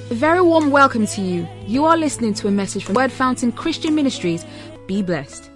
A very warm welcome to you. You are listening to a message from Word Fountain Christian Ministries. Be blessed.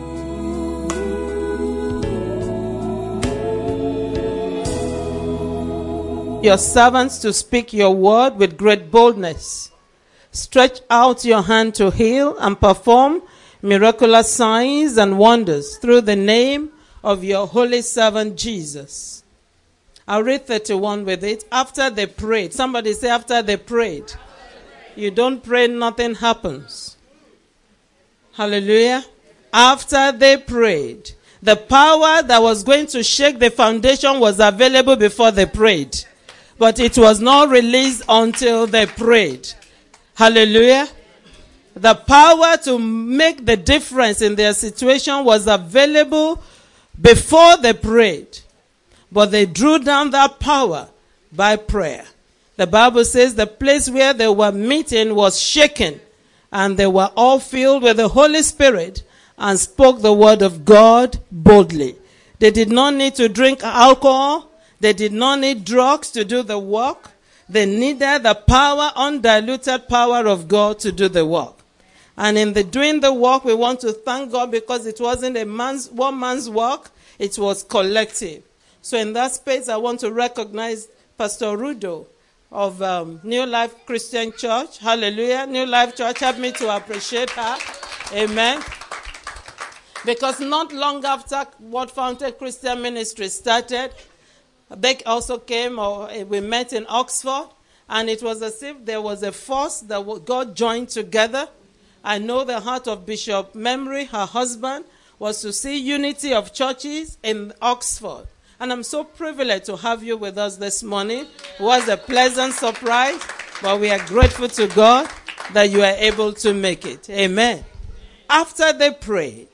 Your servants to speak your word with great boldness. Stretch out your hand to heal and perform miraculous signs and wonders through the name of your holy servant Jesus. I'll read 31 with it. After they prayed. Somebody say after they prayed. You don't pray, nothing happens. Hallelujah. After they prayed. The power that was going to shake the foundation was available before they prayed. But it was not released until they prayed. Hallelujah. The power to make the difference in their situation was available before they prayed. But they drew down that power by prayer. The Bible says the place where they were meeting was shaken. And they were all filled with the Holy Spirit and spoke the word of God boldly. They did not need to drink alcohol. They did not need drugs to do the work. They needed the power, undiluted power of God to do the work. And in the doing the work, we want to thank God because it wasn't one man's work. It was collective. So in that space, I want to recognize Pastor Rudo of New Life Christian Church. Hallelujah. New Life Church, help me to appreciate her. Amen. Because not long after Word Fountain Christian Ministry started, they also came, or we met in Oxford, and it was as if there was a force that God joined together. I know the heart of Bishop Memory, her husband, was to see unity of churches in Oxford. And I'm so privileged to have you with us this morning. It was a pleasant surprise, but we are grateful to God that you are able to make it. Amen. After they prayed,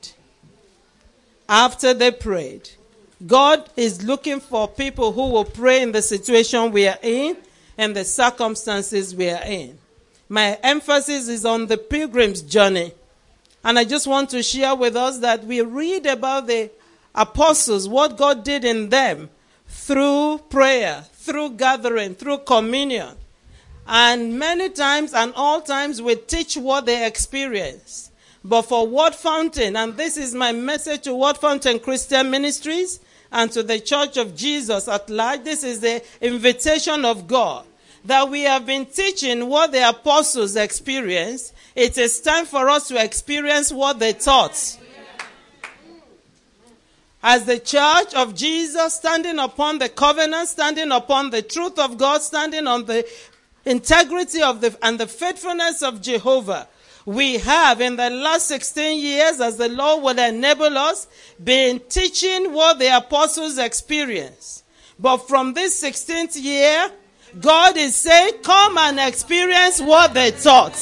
God is looking for people who will pray in the situation we are in and the circumstances we are in. My emphasis is on the pilgrim's journey. And I just want to share with us that we read about the apostles, what God did in them through prayer, through gathering, through communion. And many times and all times we teach what they experienced. But for Word Fountain, and this is my message to Word Fountain Christian Ministries and to the Church of Jesus at large, this is the invitation of God. That we have been teaching what the apostles experienced. It is time for us to experience what they taught. As the Church of Jesus, standing upon the covenant, standing upon the truth of God, standing on the integrity of and the faithfulness of Jehovah, we have in the last 16 years, as the Lord would enable us, been teaching what the apostles experienced. But from this 16th year, God is saying, come and experience what they taught.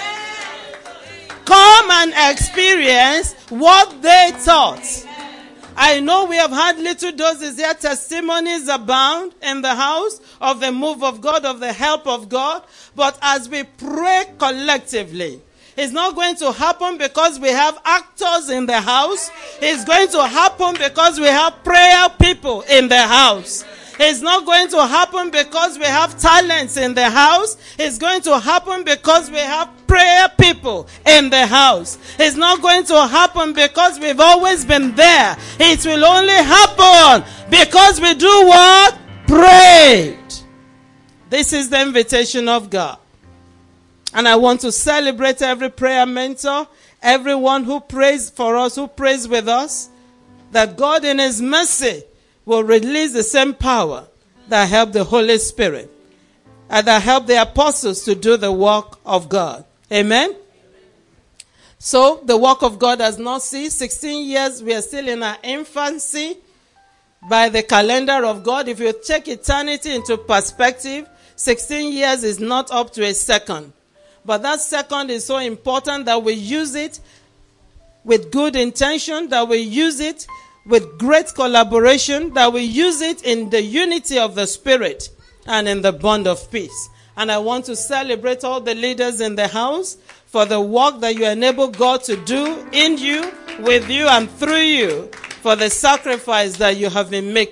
Come and experience what they taught. I know we have had little doses here. Testimonies abound in the house of the move of God, of the help of God. But as we pray collectively, it's not going to happen because we have actors in the house. It's going to happen because we have prayer people in the house. It's not going to happen because we have talents in the house. It's going to happen because we have prayer people in the house. It's not going to happen because we've always been there. It will only happen because we do what? Prayed. This is the invitation of God. And I want to celebrate every prayer mentor, everyone who prays for us, who prays with us, that God in His mercy will release the same power that helped the Holy Spirit and that helped the apostles to do the work of God. Amen? So the work of God has not ceased. 16 years, we are still in our infancy by the calendar of God. If you take eternity into perspective, 16 years is not up to a second. But that second is so important that we use it with good intention, that we use it with great collaboration, that we use it in the unity of the Spirit and in the bond of peace. And I want to celebrate all the leaders in the house for the work that you enable God to do in you, with you, and through you, for the sacrifice that you have been making.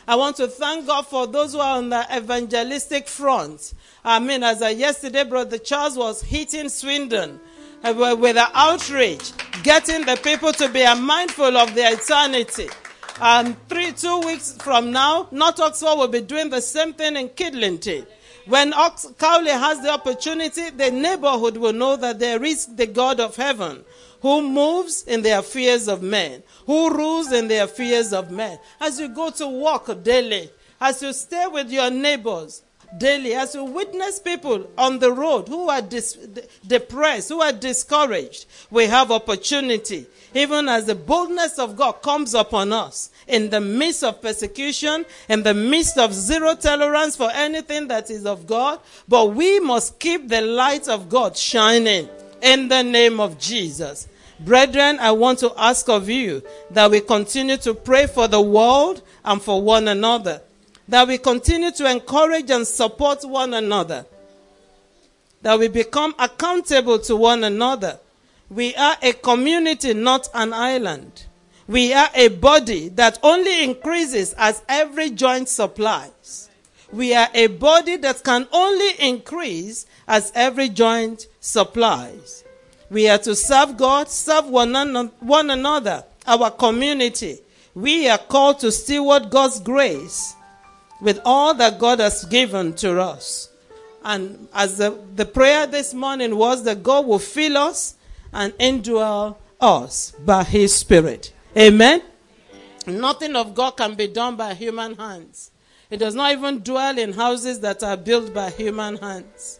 I want to thank God for those who are on the evangelistic front. As yesterday, Brother Charles was hitting Swindon with the outreach, getting the people to be mindful of their eternity. 2 weeks from now, North Oxford will be doing the same thing in Kidlington. When Cowley has the opportunity, the neighborhood will know that there is the God of heaven who moves in the affairs of men, who rules in the affairs of men. As you go to work daily, as you stay with your neighbors daily, as you witness people on the road who are depressed, who are discouraged, we have opportunity. Even as the boldness of God comes upon us in the midst of persecution, in the midst of zero tolerance for anything that is of God, but we must keep the light of God shining in the name of Jesus. Brethren, I want to ask of you that we continue to pray for the world and for one another, that we continue to encourage and support one another, that we become accountable to one another. We are a community, not an island. We are a body that only increases as every joint supplies. We are a body that can only increase as every joint supplies. We are to serve God, serve one another, our community. We are called to steward God's grace with all that God has given to us. And as the prayer this morning was that God will fill us and indwell us by His Spirit. Amen? Nothing of God can be done by human hands. It does not even dwell in houses that are built by human hands.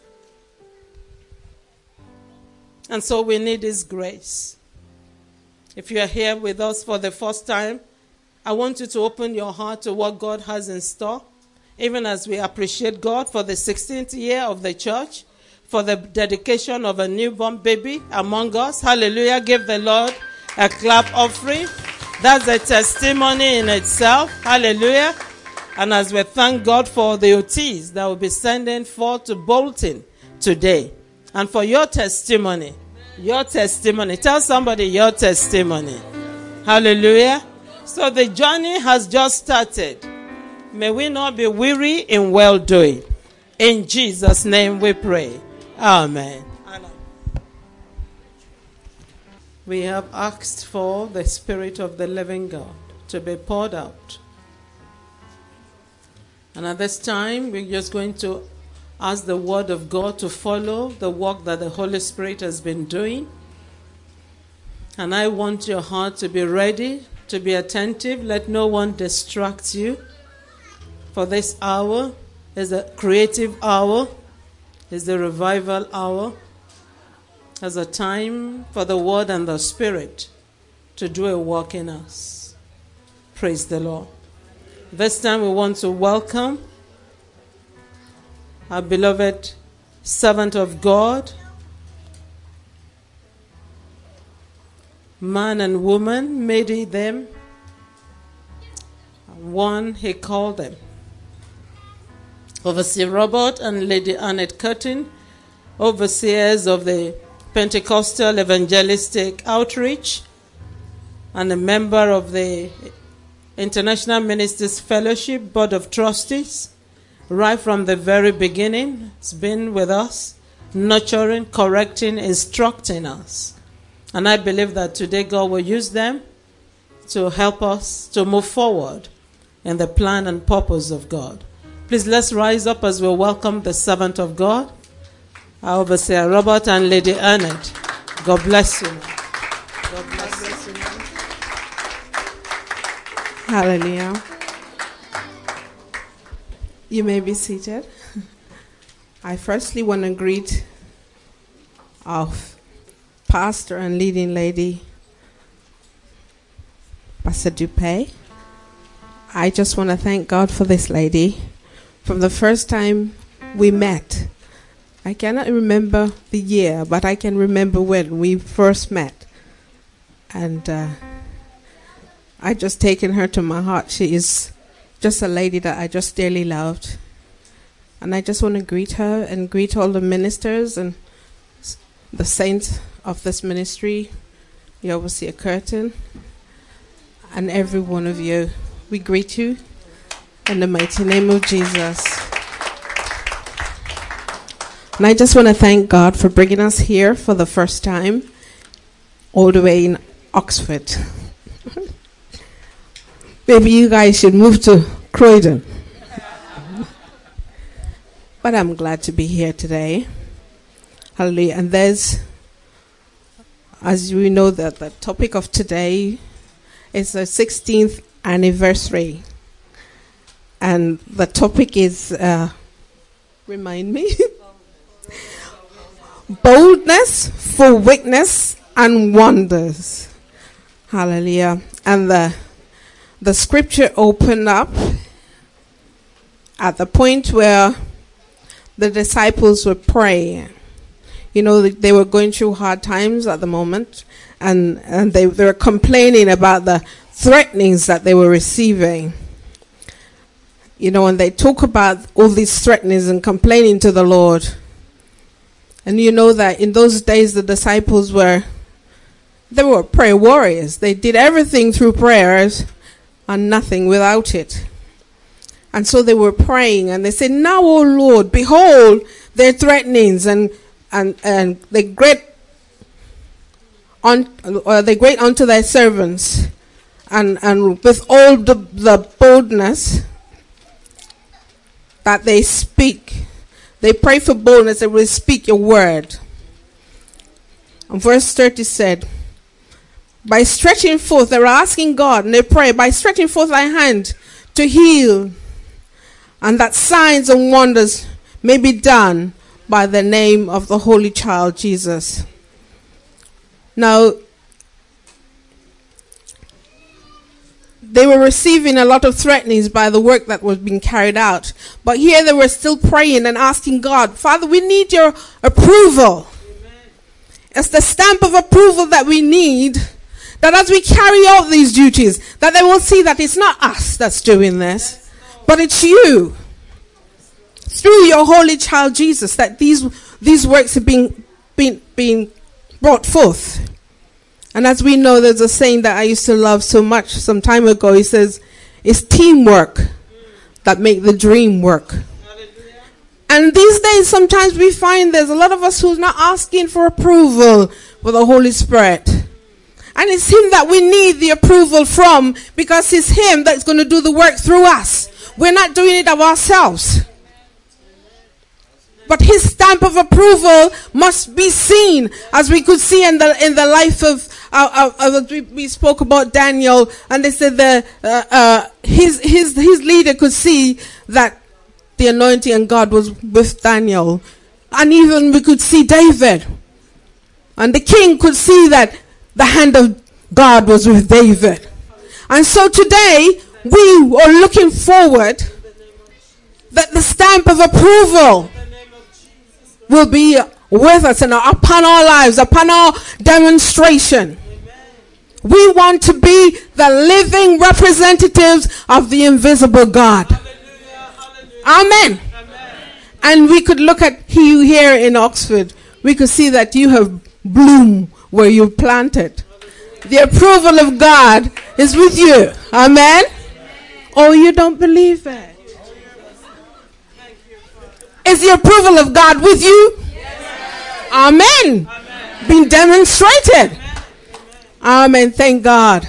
And so we need His grace. If you are here with us for the first time, I want you to open your heart to what God has in store, even as we appreciate God for the 16th year of the church, for the dedication of a newborn baby among us. Hallelujah. Give the Lord a clap offering. That's a testimony in itself. Hallelujah. And as we thank God for the OTs that will be sending forth to Bolton today. And for your testimony. Tell somebody your testimony. Hallelujah. So the journey has just started. May we not be weary in well-doing. In Jesus' name we pray. Amen. We have asked for the Spirit of the living God to be poured out. And at this time, we're just going to ask the Word of God to follow the work that the Holy Spirit has been doing. And I want your heart to be ready, to be attentive. Let no one distract you. For this hour is a creative hour, is the revival hour, as a time for the Word and the Spirit to do a work in us. Praise the Lord. This time we want to welcome our beloved servant of God, man and woman, made He them, one He called them. Overseer Robert and Lady Annette Curtin, overseers of the Pentecostal Evangelistic Outreach, and a member of the International Ministers Fellowship Board of Trustees. Right from the very beginning, it's been with us, nurturing, correcting, instructing us. And I believe that today God will use them to help us to move forward in the plan and purpose of God. Please let's rise up as we welcome the servant of God, our overseer Robert and Lady Annette. God bless you. God bless you. Hallelujah. You may be seated. I firstly want to greet our pastor and leading lady, Pastor Dupay. I just want to thank God for this lady. From the first time we met, I cannot remember the year, but I can remember when we first met. And I just taken her to my heart. She is just a lady that I just dearly loved. And I just want to greet her and greet all the ministers and the saints of this ministry, the Overseer Curtin, and every one of you. We greet you In the mighty name of Jesus. And I just want to thank God for bringing us here for the first time, all the way in Oxford. Maybe you guys should move to Croydon. But I'm glad to be here today. Hallelujah. And there's, as we know, that the topic of today is the 16th anniversary. And the topic is, remind me, boldness for witness and wonders. Hallelujah. And the scripture opened up at the point where the disciples were praying. You know, they were going through hard times at the moment, and they were complaining about the threatenings that they were receiving. You know, and they talk about all these threatenings and complaining to the Lord. And you know that in those days the disciples were prayer warriors. They did everything through prayers and nothing without it. And so they were praying, and they said, "Now, O Lord, behold their threatenings, and they great unto thy servants, and with all the boldness that they speak." They pray for boldness, they will speak your word. And verse 30 said, by stretching forth, they were asking God, and they pray, by stretching forth thy hand to heal, and that signs and wonders may be done by the name of the Holy Child Jesus. Now, they were receiving a lot of threatenings by the work that was being carried out. But here they were still praying and asking God, Father, we need your approval. Amen. It's the stamp of approval that we need, that as we carry out these duties, that they will see that it's not us that's doing this, but it's you. Through your Holy Child Jesus, that these works have been brought forth. And as we know, there's a saying that I used to love so much some time ago. He says, it's teamwork that make the dream work. Hallelujah. And these days, sometimes we find there's a lot of us who's not asking for approval for the Holy Spirit. And it's Him that we need the approval from, because it's Him that's going to do the work through us. We're not doing it of ourselves. But His stamp of approval must be seen, as we could see in the life of we spoke about Daniel, and they said his leader could see that the anointing and God was with Daniel, and even we could see David, and the king could see that the hand of God was with David. And so today we are looking forward that the stamp of approval will be with us and upon our lives, upon our demonstration. We want to be the living representatives of the invisible God. Hallelujah. Amen. Amen. And we could look at you here in Oxford. We could see that you have bloomed where you planted. The approval of God is with you. Amen. Oh, you don't believe it? Is the approval of God with you? Yes. Amen. Amen. Being demonstrated. Amen. Thank God.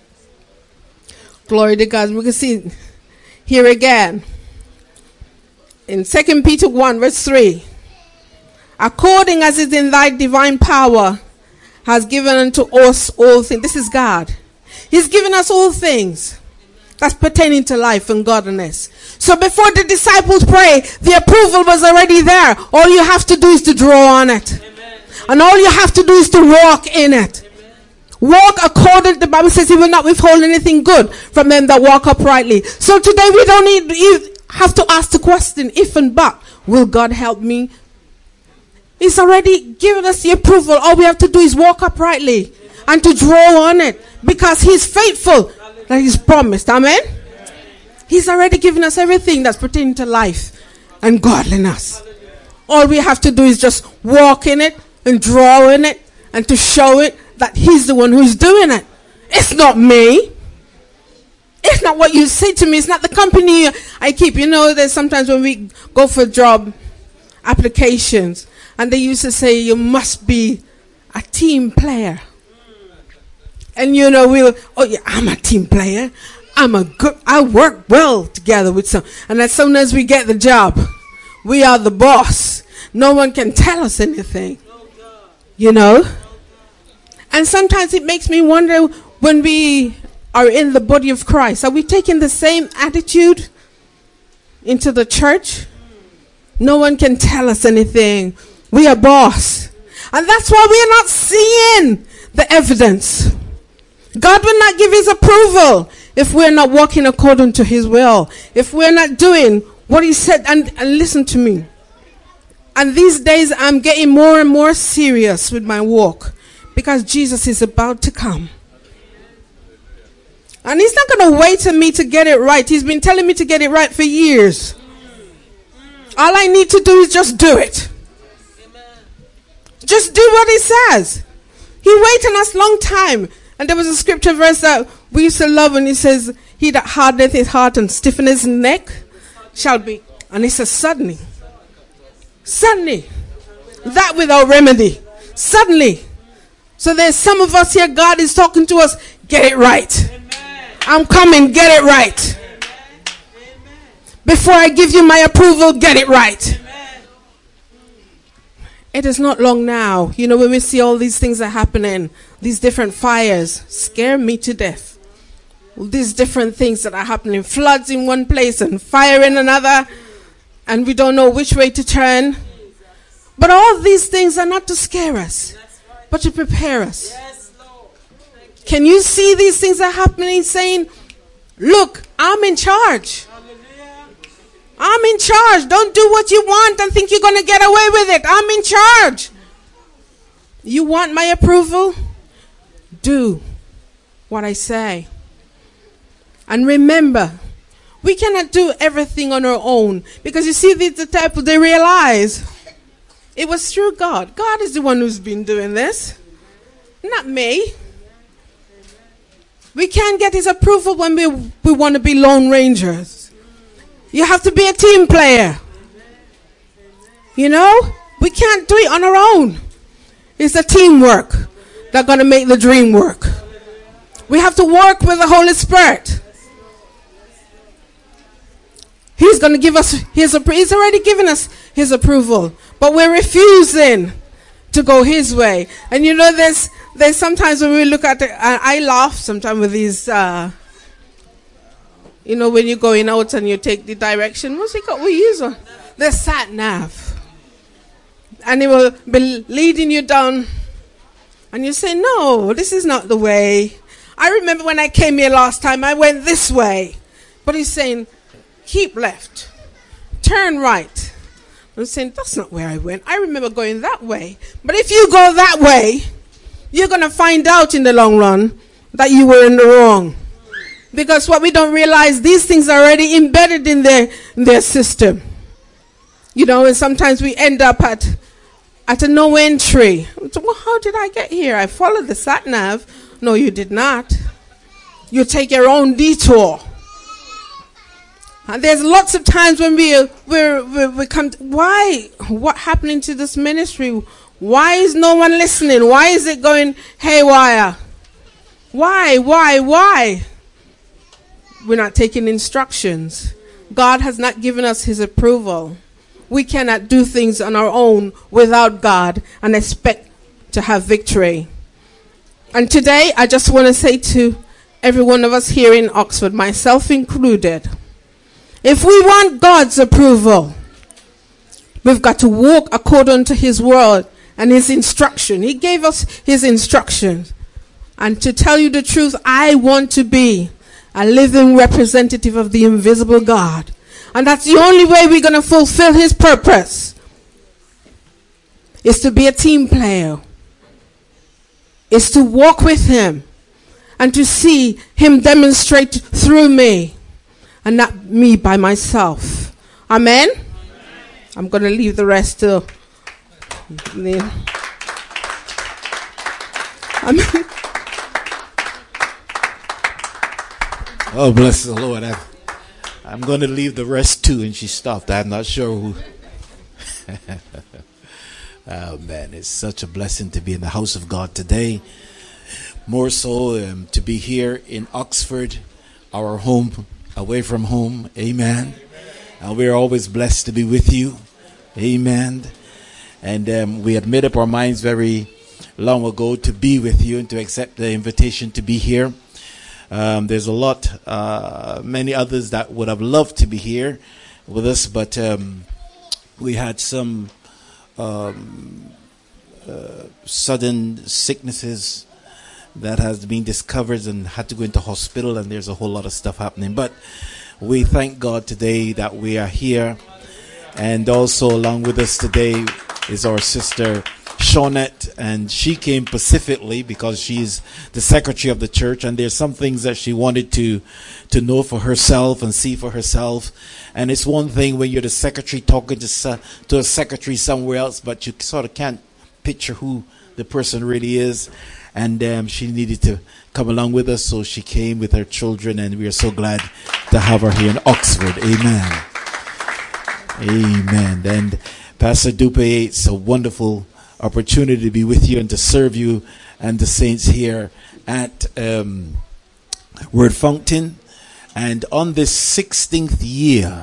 Glory to God. We can see here again in 2 Peter 1 verse 3. According as is in thy divine power has given unto us all things. This is God. He's given us all things that's pertaining to life and godliness. So before the disciples pray, the approval was already there. All you have to do is to draw on it. Amen. And all you have to do is to walk in it. Amen. Walk according, the Bible says He will not withhold anything good from them that walk uprightly. So today we don't have to ask the question, if and but, will God help me? He's already given us the approval. All we have to do is walk uprightly and to draw on it, because He's faithful that He's promised. Amen? He's already given us everything that's pertaining to life and godliness. All we have to do is just walk in it and draw in it and to show it that He's the one who's doing it. It's not me. It's not what you say to me. It's not the company I keep. You know, there's sometimes when we go for job applications, and they used to say you must be a team player. And you know, I'm a team player. I work well together with some. And as soon as we get the job, we are the boss. No one can tell us anything. You know? And sometimes it makes me wonder, when we are in the body of Christ, are we taking the same attitude into the church? No one can tell us anything. We are boss. And that's why we are not seeing the evidence. God will not give his approval if we're not walking according to his will. If we're not doing what he said. And listen to me. And these days I'm getting more and more serious with my walk, because Jesus is about to come. And he's not going to wait on me to get it right. He's been telling me to get it right for years. All I need to do is just do it. Just do what he says. He waited on us long time. And there was a scripture verse that we used to love, and he says, he that hardeneth his heart and stiffeneth his neck shall be. And he says, suddenly. Suddenly. That without remedy. Suddenly. So there's some of us here, God is talking to us, get it right. Amen. I'm coming, get it right. Amen. Before I give you my approval, get it right. Amen. It is not long now. You know, when we see all these things that are happening, these different fires scare me to death. These different things that are happening, floods in one place and fire in another, and we don't know which way to turn. But all these things are not to scare us, but to prepare us. Can you see these things that are happening, saying, look, I'm in charge. I'm in charge. Don't do what you want and think you're going to get away with it. I'm in charge. You want my approval? Do what I say. And remember, we cannot do everything on our own. Because you see, the type they realize it was through God. God is the one who's been doing this, not me. We can't get his approval when we want to be lone rangers. You have to be a team player. You know, we can't do it on our own. It's the teamwork that's going to make the dream work. We have to work with the Holy Spirit. He's going to give us his approval. He's already given us his approval. But we're refusing to go his way. And you know, there's sometimes when we look at it, I laugh sometimes with these, you know, when you're going out and you take the direction. What's it called? We use one. The sat nav. And it will be leading you down. And you say, no, this is not the way. I remember when I came here last time, I went this way. But he's saying, keep left. Turn right. I'm saying, that's not where I went. I remember going that way. But if you go that way, you're going to find out in the long run that you were in the wrong. Because what we don't realize, these things are already embedded in their system. You know, and sometimes we end up at a no entry. So, well, how did I get here? I followed the sat nav. No, you did not. You take your own detour. And there's lots of times when we come. Why? What happening to this ministry? Why is no one listening? Why is it going haywire? Why? We're not taking instructions. God has not given us his approval. We cannot do things on our own without God and expect to have victory. And today, I just want to say to every one of us here in Oxford, myself included, if we want God's approval, we've got to walk according to his word and his instruction. He gave us his instructions. And to tell you the truth, I want to be a living representative of the invisible God. And that's the only way we're going to fulfill his purpose, is to be a team player, is to walk with him and to see him demonstrate through me and not me by myself. Amen? Amen. I'm going to leave the rest to Oh, bless the Lord. I'm going to leave the rest too. And she stopped. I'm not sure who. Oh, man. It's such a blessing to be in the house of God today. More so to be here in Oxford, our home, away from home. Amen. And we're always blessed to be with you. Amen. And we had made up our minds very long ago to be with you and to accept the invitation to be here. There's a lot, many others that would have loved to be here with us, but we had some sudden sicknesses that has been discovered and had to go into hospital, and there's a whole lot of stuff happening. But we thank God today that we are here, and also along with us today is our sister Shawnette, and she came specifically because she's the secretary of the church, and there's some things that she wanted to know for herself and see for herself. And it's one thing when you're the secretary talking to a secretary somewhere else, but you sort of can't picture who the person really is. And she needed to come along with us, so she came with her children, and we are so glad to have her here in Oxford. Amen. Amen. And Pastor Dupe, it's a wonderful opportunity to be with you and to serve you and the saints here at Word Fountain. And on this 16th year,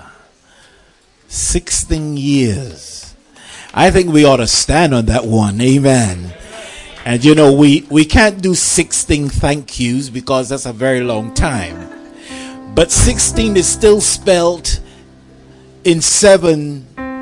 16 years, I think we ought to stand on that one. Amen. And you know, we can't do 16 thank yous because that's a very long time. But 16 is still spelled in 7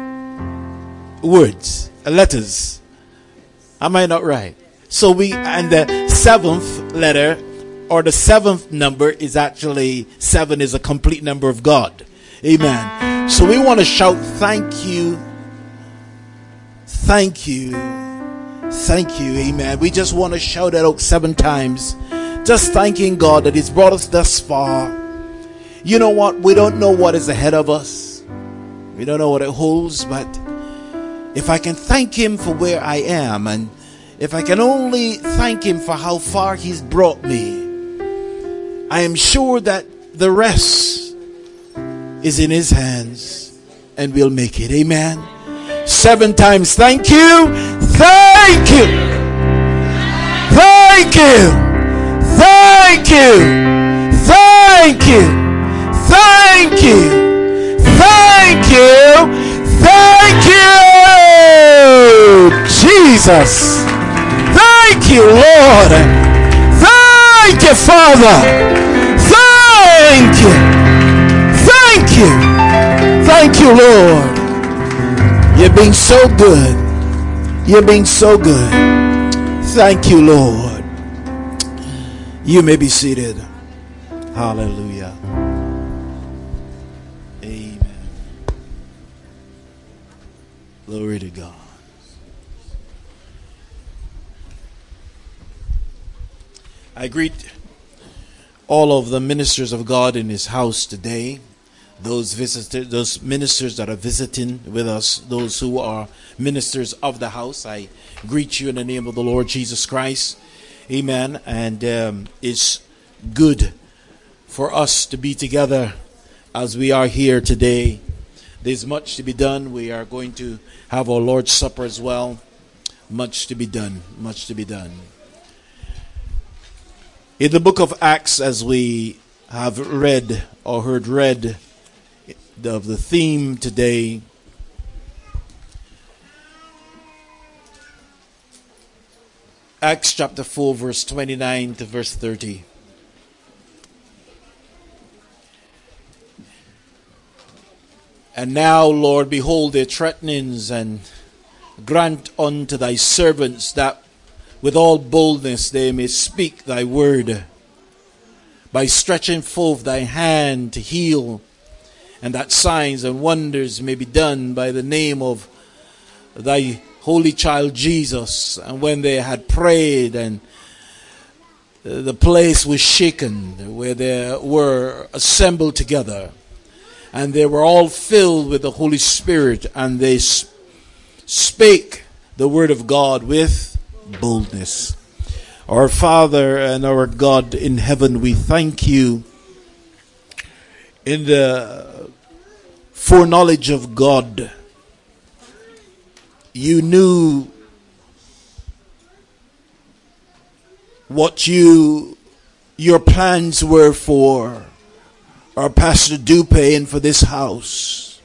words, letters. Am I not right? So and the 7th letter or the 7th number is actually 7 is a complete number of God. Amen. So we want to shout thank you. Thank you. Thank you. Amen. We just want to shout it out 7 times. Just thanking God that He's brought us thus far. You know what? We don't know what is ahead of us. We don't know what it holds, but if I can thank Him for where I am, and if I can only thank Him for how far He's brought me, I am sure that the rest is in His hands, and we'll make it. Amen. 7 times. Thank you. Thank you. Thank you. Thank you. Thank you. Thank you. Thank you. Thank you. Jesus. Thank you, Lord. Thank you, Father. Thank you. Thank you. Thank you, Lord. You're being so good. You're being so good. Thank you, Lord. You may be seated. Hallelujah. Amen. Glory to God. I greet all of the ministers of God in His house today. Those ministers that are visiting with us, those who are ministers of the house, I greet you in the name of the Lord Jesus Christ. Amen. And it's good for us to be together as we are here today. There's much to be done. We are going to have our Lord's Supper as well. Much to be done. Much to be done. In the book of Acts, as we have read or heard read of the theme today, Acts chapter 4, verse 29 to verse 30. And now, Lord, behold their threatenings, and grant unto thy servants that with all boldness they may speak thy word, by stretching forth thy hand to heal, and that signs and wonders may be done by the name of thy holy child Jesus. And when they had prayed, and the place was shaken where they were assembled together, and they were all filled with the Holy Spirit, and they spake the word of God with boldness. Our Father and our God in heaven, we thank you in the foreknowledge of God, you knew what your plans were for our Pastor Dupe and for this house.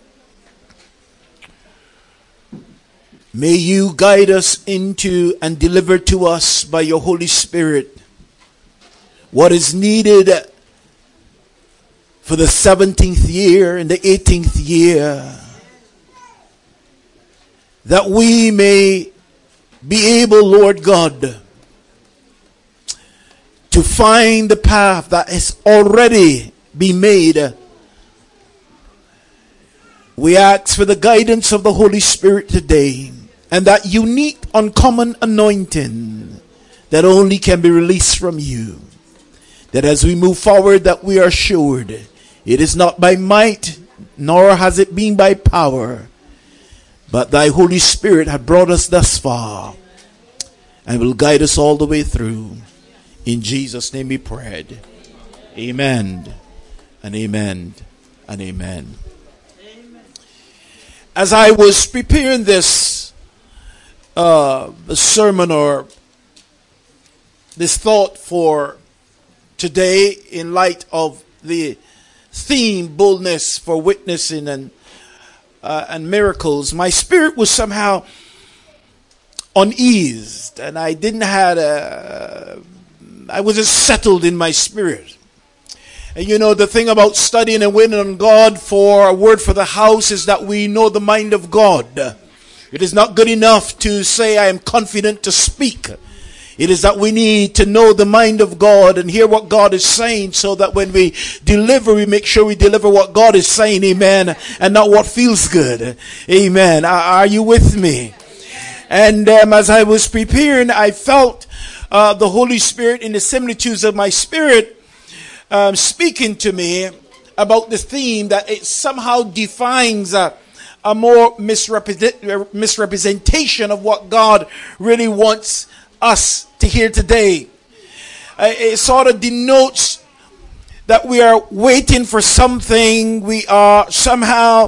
May you guide us into and deliver to us by your Holy Spirit what is needed for the 17th year and the 18th year, that we may be able, Lord God, to find the path that has already been made. We ask for the guidance of the Holy Spirit today, and that unique, uncommon anointing that only can be released from you. That as we move forward, that we are assured it is not by might, nor has it been by power, but thy Holy Spirit had brought us thus far and will guide us all the way through. In Jesus' name we prayed. Amen and amen and amen. As I was preparing this sermon or this thought for today, in light of the theme, boldness for witnessing and miracles, my spirit was somehow uneased, and I wasn't settled in my spirit. And you know, the thing about studying and waiting on God for a word for the house is that we know the mind of God. It is not good enough to say I am confident to speak. It is that we need to know the mind of God and hear what God is saying, so that when we deliver, we make sure we deliver what God is saying, amen, and not what feels good, amen. Are you with me? And as I was preparing, I felt the Holy Spirit in the similitudes of my spirit speaking to me about the theme that it somehow defines a more misrepresentation of what God really wants us to hear today. It sort of denotes that we are waiting for something. We are somehow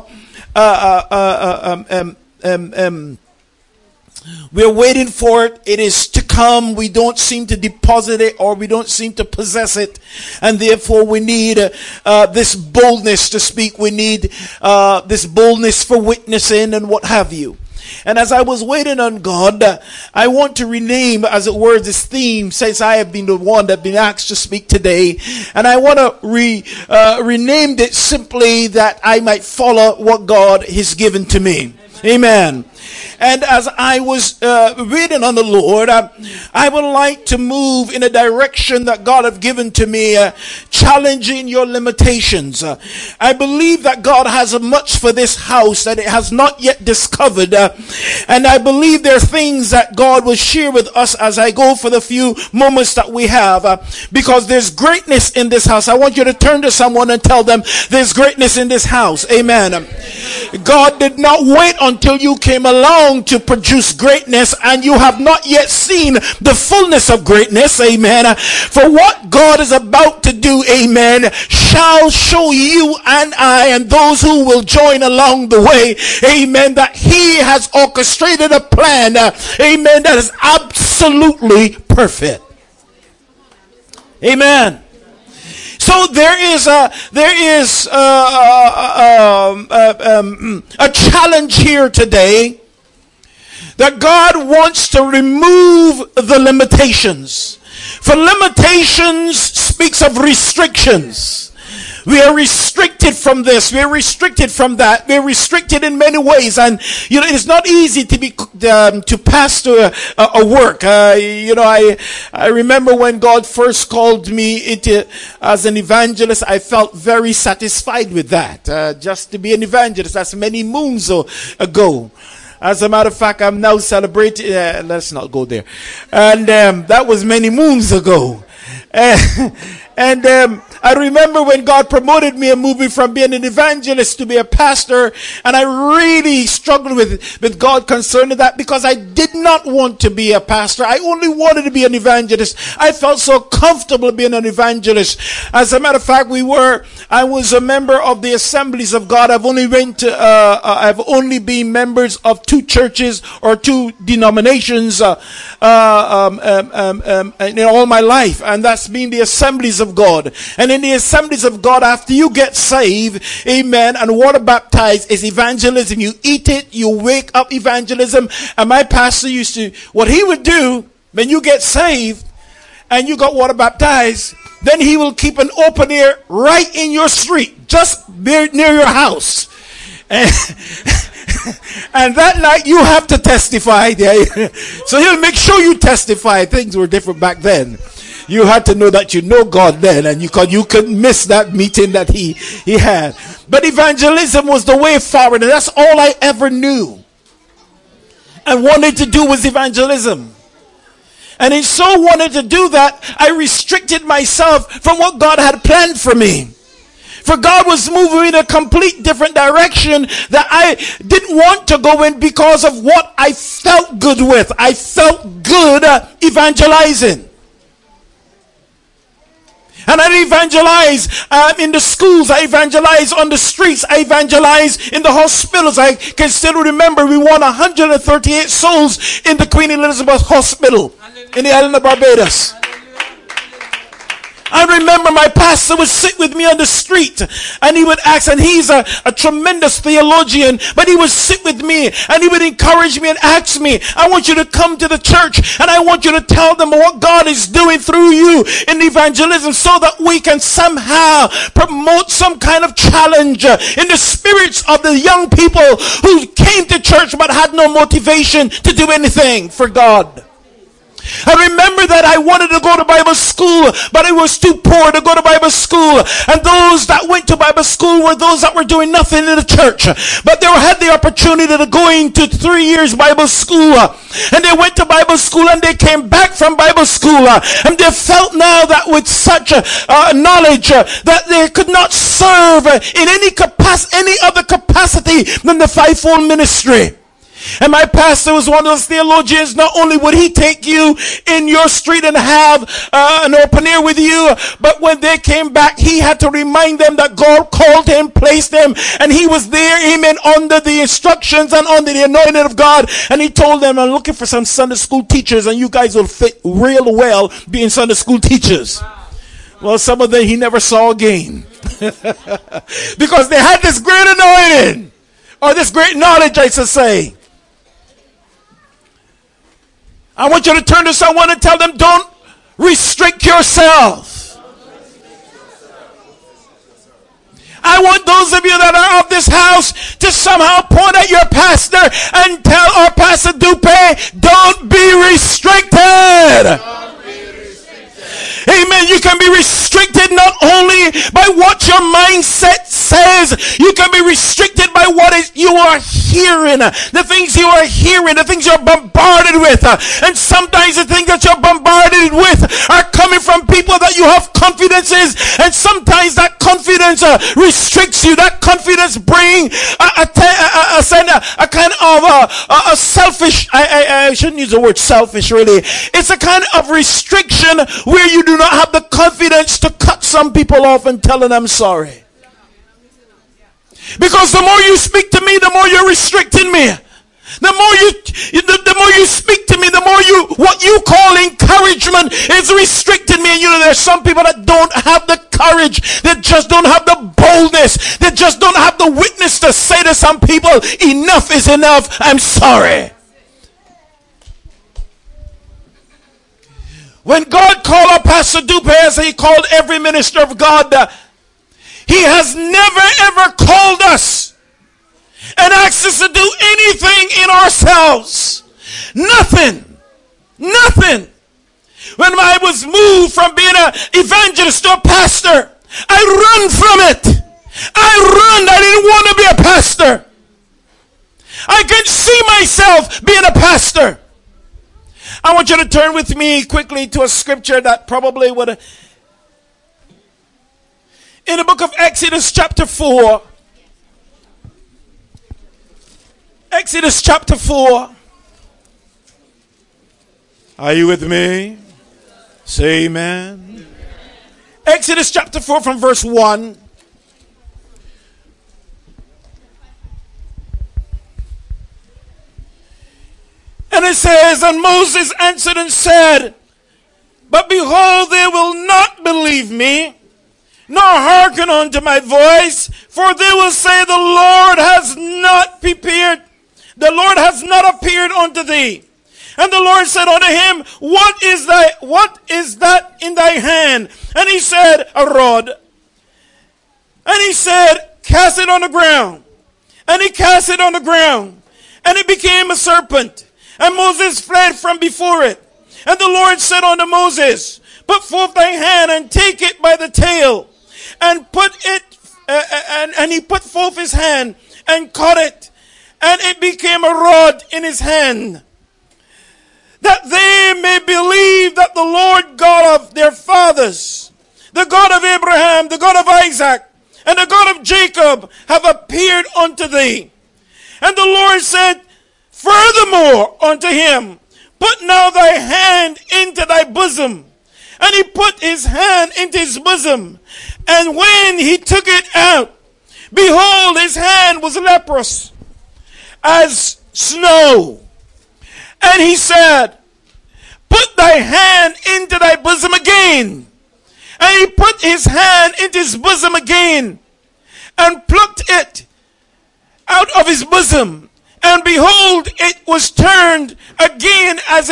we're waiting for it. It is to come. We don't seem to deposit it, or we don't seem to possess it, and therefore we need this boldness to speak. We need this boldness for witnessing and what have you. And as I was waiting on God, I want to rename, as it were, this theme, since I have been the one that been asked to speak today. And I want to rename it simply that I might follow what God has given to me. Amen. And as I was waiting on the Lord, I would like to move in a direction that God has given to me, challenging your limitations. I believe that God has much for this house that it has not yet discovered. And I believe there are things that God will share with us as I go for the few moments that we have. Because there's greatness in this house. I want you to turn to someone and tell them there's greatness in this house. Amen. God did not wait until you came along to produce greatness, and you have not yet seen the fullness of greatness. Amen. For what God is about to do, amen, shall show you and I and those who will join along the way, amen, that he has orchestrated a plan, amen, that is absolutely perfect. Amen. So there is a challenge here today, that God wants to remove the limitations. For limitations speaks of restrictions. We are restricted from this. We are restricted from that. We are restricted in many ways, and you know it's not easy to be to pastor a work. I remember when God first called me into as an evangelist. I felt very satisfied with that. Just to be an evangelist, that's many moons ago. As a matter of fact, I'm now celebrating. Let's not go there. And that was many moons ago. And I remember when God promoted me and moved me from being an evangelist to be a pastor, and I really struggled with God concerning that, because I did not want to be a pastor. I only wanted to be an evangelist. I felt so comfortable being an evangelist. As a matter of fact, I was a member of the Assemblies of God. I've only been members of 2 churches or 2 denominations in all my life, and that's been the Assemblies of God. And in the Assemblies of God, after you get saved, amen, and water baptized, is evangelism. You eat it, you wake up evangelism. And my pastor used to, what he would do when you get saved and you got water baptized, then he will keep an open air right in your street, just near your house. And that night you have to testify. So he'll make sure you testify. Things were different back then. You had to know that you know God then, and you couldn't miss that meeting that he had. But evangelism was the way forward, and that's all I ever knew and wanted to do was evangelism. And in so wanting to do that, I restricted myself from what God had planned for me. For God was moving in a complete different direction that I didn't want to go in because of what I felt good with. I felt good evangelizing. And I evangelize in the schools. I evangelize on the streets. I evangelize in the hospitals. I can still remember we won 138 souls in the Queen Elizabeth Hospital in the island of Barbados. I remember my pastor would sit with me on the street and he would ask, and he's a tremendous theologian, but he would sit with me and he would encourage me and ask me, I want you to come to the church and I want you to tell them what God is doing through you in evangelism, so that we can somehow promote some kind of challenge in the spirits of the young people who came to church but had no motivation to do anything for God. I remember that I wanted to go to Bible school, but I was too poor to go to Bible school. And those that went to Bible school were those that were doing nothing in the church. But they had the opportunity to go into 3 years Bible school. And they went to Bible school and they came back from Bible school. And they felt now that with such knowledge that they could not serve in any other capacity than the fivefold ministry. And my pastor was one of those theologians. Not only would he take you in your street and have an open air with you, but when they came back, he had to remind them that God called him, placed him, and he was there, amen, under the instructions and under the anointing of God. And he told them, I'm looking for some Sunday school teachers, and you guys will fit real well being Sunday school teachers. Well, some of them he never saw again. Because they had this great anointing, or this great knowledge, I should say. I want you to turn to someone and tell them, don't restrict yourself. I want those of you that are of this house to somehow point at your pastor and tell our Pastor Dupe, don't be restricted. Amen. You can be restricted not only by what your mindset says, you can be restricted by what you are hearing, the things you are hearing, the things you're bombarded with. And sometimes the things that you're bombarded with are coming from people that you have confidence in, and sometimes that confidence restricts you. That confidence brings a kind of a selfish, I shouldn't use the word selfish really. It's a kind of restriction where you do not have the confidence to cut some people off and tell them I'm sorry. Because the more you speak to me, the more you're restricting me. The more you speak to me, the more what you call encouragement is restricting me. And you know, there's some people that don't have the courage. They just don't have the boldness. They just don't have the witness to say to some people, enough is enough. I'm sorry. When God called up Pastor Dupe, as he called every minister of God, he has never ever called us and asked us to do anything in ourselves. Nothing. Nothing. When I was moved from being an evangelist to a pastor, I run from it. I didn't want to be a pastor. I can see myself being a pastor. I want you to turn with me quickly to a scripture that probably would in the book of Exodus chapter 4. Exodus chapter 4. Are you with me? Say amen. Exodus chapter 4 from verse 1. And it says, and Moses answered and said, but behold, they will not believe me, nor hearken unto my voice, for they will say, the Lord has not appeared unto thee. And the Lord said unto him, what is that in thy hand? And he said, a rod. And he said, cast it on the ground. And he cast it on the ground, and it became a serpent. And Moses fled from before it. And the Lord said unto Moses, put forth thy hand and take it by the tail, and and he put forth his hand and caught it, and it became a rod in his hand, that they may believe that the Lord God of their fathers, the God of Abraham, the God of Isaac, and the God of Jacob, have appeared unto thee. And the Lord said furthermore unto him, put now thy hand into thy bosom. And he put his hand into his bosom. And when he took it out, behold, his hand was leprous as snow. And he said, put thy hand into thy bosom again. And he put his hand into his bosom again, and plucked it out of his bosom. And behold, it was turned again as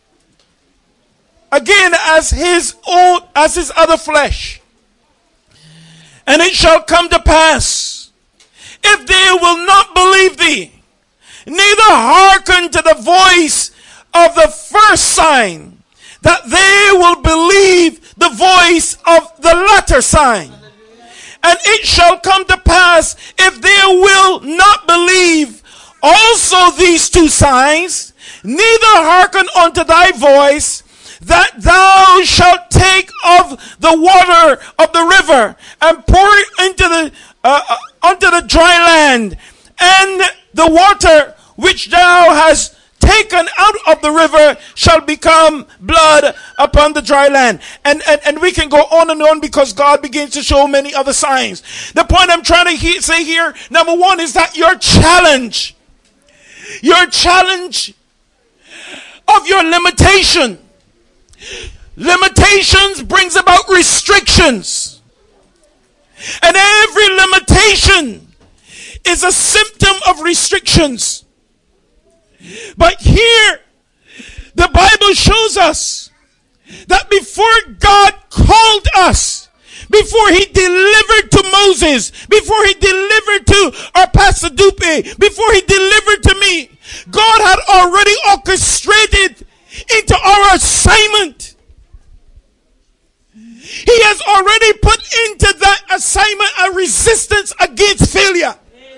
his other flesh. And it shall come to pass, if they will not believe thee, neither hearken to the voice of the first sign, that they will believe the voice of the latter sign. And it shall come to pass, if they will not believe also these two signs, neither hearken unto thy voice, that thou shalt take of the water of the river and pour it unto the dry land, and the water which thou hast taken out of the river shall become blood upon the dry land. And we can go on and on, because God begins to show many other signs. The point I'm trying to say here, number one, is that your challenge of your limitations brings about restrictions. And every limitation is a symptom of restrictions. But here, the Bible shows us that before God called us, before he delivered to Moses, before he delivered to our Pastor Dupe, before he delivered to me, God had already orchestrated into our assignment. He has already put into that assignment a resistance against failure.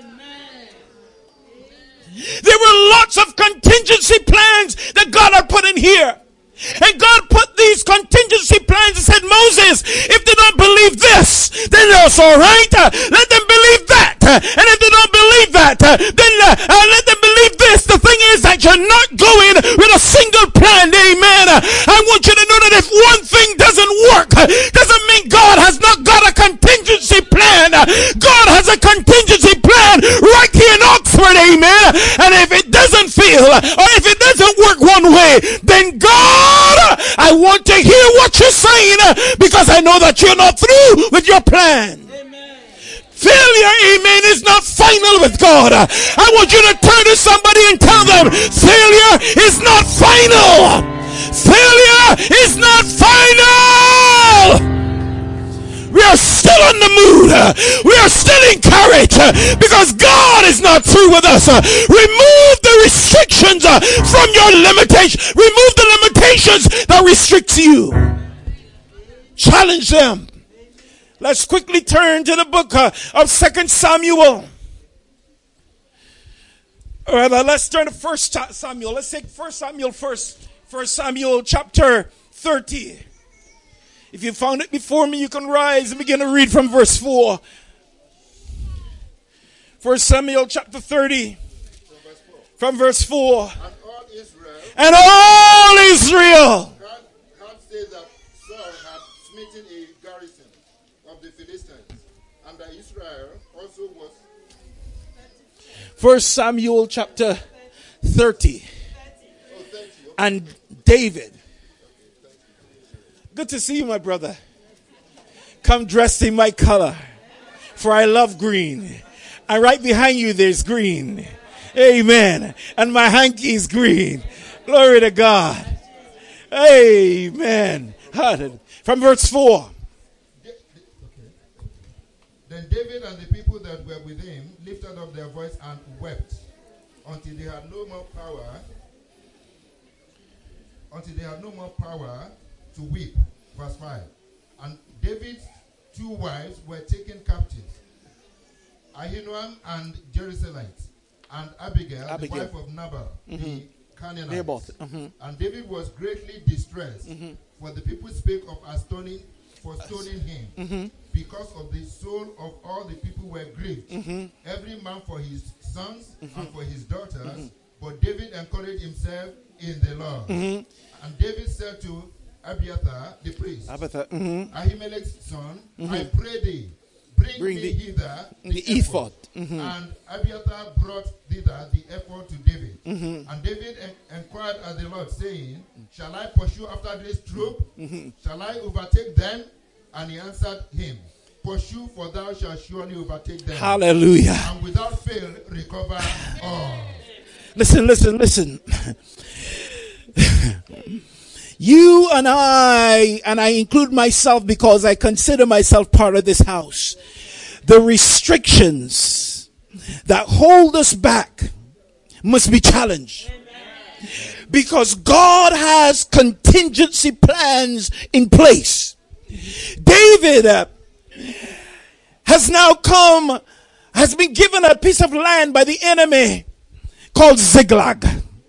There were lots of contingency plans that God had put in here. And God put these contingency plans and said, Moses, if they don't believe this, then that's all right. Let them believe that. And if they don't believe that, then let them believe this. The thing is that you're not going with a single plan. Amen. I want you to know that if one thing doesn't work, doesn't mean God has not got a contingency plan. God has a contingency plan right here in Oxford. Amen. And if it doesn't fail, or if it doesn't work one way, then God, I want to hear what you're saying, because I know that you're not through with your plan. Amen. Failure, amen, is not final with God. I want you to turn to somebody and tell them, failure is not final. Failure is not final. We are still on the move. We are still encouraged, because God is not through with us. Remove the restrictions from your limitations. Remove the limitations that restricts you. Challenge them. Let's quickly turn to the book of 2 Samuel. All right, let's turn to 1 Samuel. Let's take 1 Samuel first. 1 Samuel chapter 30. If you found it before me, you can rise and begin to read from verse 4. 1 Samuel chapter 30. From verse 4. And all Israel. God says that Saul had smitten a garrison of the Philistines, and that Israel also was. 1 Samuel chapter 30. And David. Good to see you, my brother. Come dressed in my color, for I love green. And right behind you there's green. Amen. And my hanky is green. Glory to God. Amen. From verse 4. Then David and the people that were with him lifted up their voice and wept until they had no more power to weep. Verse 5. And David's 2 wives were taken captives, Ahinoam and Jerusalite, and Abigail, the wife of Nabal, the Canaanite. And David was greatly distressed, for the people spake of stoning him, because of the soul of all the people were grieved, every man for his sons and for his daughters. But David encouraged himself in the Lord. And David said to Abiathar the priest, Ahimelech's son, I pray thee, bring me hither the ephod. And Abiathar brought thither the ephod to David. And David inquired of the Lord, saying, shall I pursue after this troop? Shall I overtake them? And he answered him, pursue, for thou shalt surely overtake them. Hallelujah. And without fail recover all. Listen. You and I include myself because I consider myself part of this house. The restrictions that hold us back must be challenged. Because God has contingency plans in place. David has been given a piece of land by the enemy called Ziklag.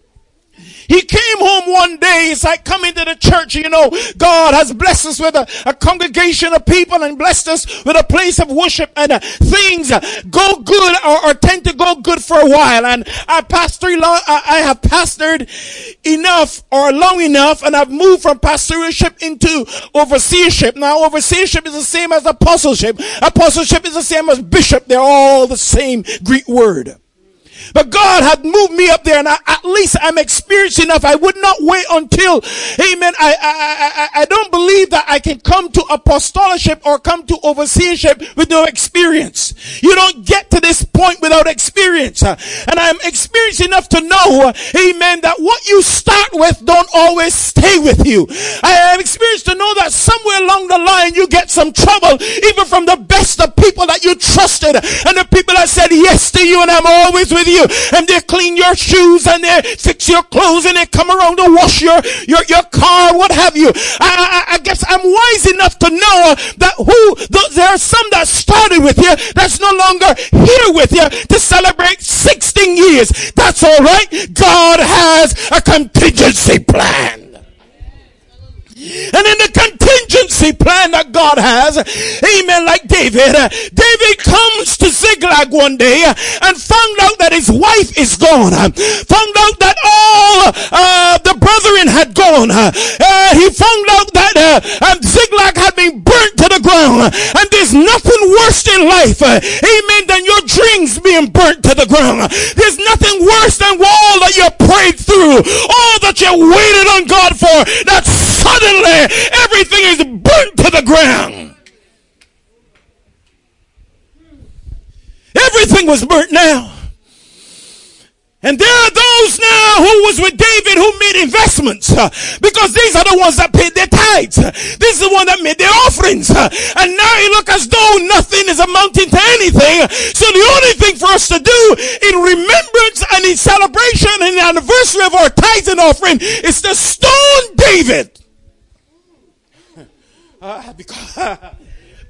He came home one day. It's like coming to the church. You know, God has blessed us with a congregation of people and blessed us with a place of worship, and things go good or tend to go good for a while. And I have pastored enough or long enough, and I've moved from pastorship into overseership. Now, overseership is the same as apostleship. Apostleship is the same as bishop. They're all the same Greek word. But God had moved me up there, and at least I'm experienced enough. I would not wait until, amen, I don't believe that I can come to apostoleship or come to overseership with no experience. You don't get to this point without experience. And I'm experienced enough to know, amen, that what you start with don't always stay with you. I am experienced to know that somewhere along the line you get some trouble, even from the best of people that you trusted, and the people that said yes to you and I'm always with you, and they clean your shoes and they fix your clothes and they come around to wash your car, what have you. I guess I'm wise enough to know that there are some that started with you that's no longer here with you to celebrate 16 years. That's all right. God has a contingency plan. And in the contingency plan that God has, amen, like David comes to Ziklag one day and found out that his wife is gone. Found out that all the brethren had gone. He found out that Ziklag had been burnt to the ground. And there's nothing worse in life, amen, than your dreams being burnt to the ground. There's nothing worse than all that you prayed through, all that you waited on God for, that suddenly everything is burnt to the ground. Everything was burnt now. And there are those now who was with David who made investments, because these are the ones that paid their tithes. This is the one that made their offerings. And now it look as though nothing is amounting to anything. So the only thing for us to do in remembrance and in celebration and the anniversary of our tithes and offering is to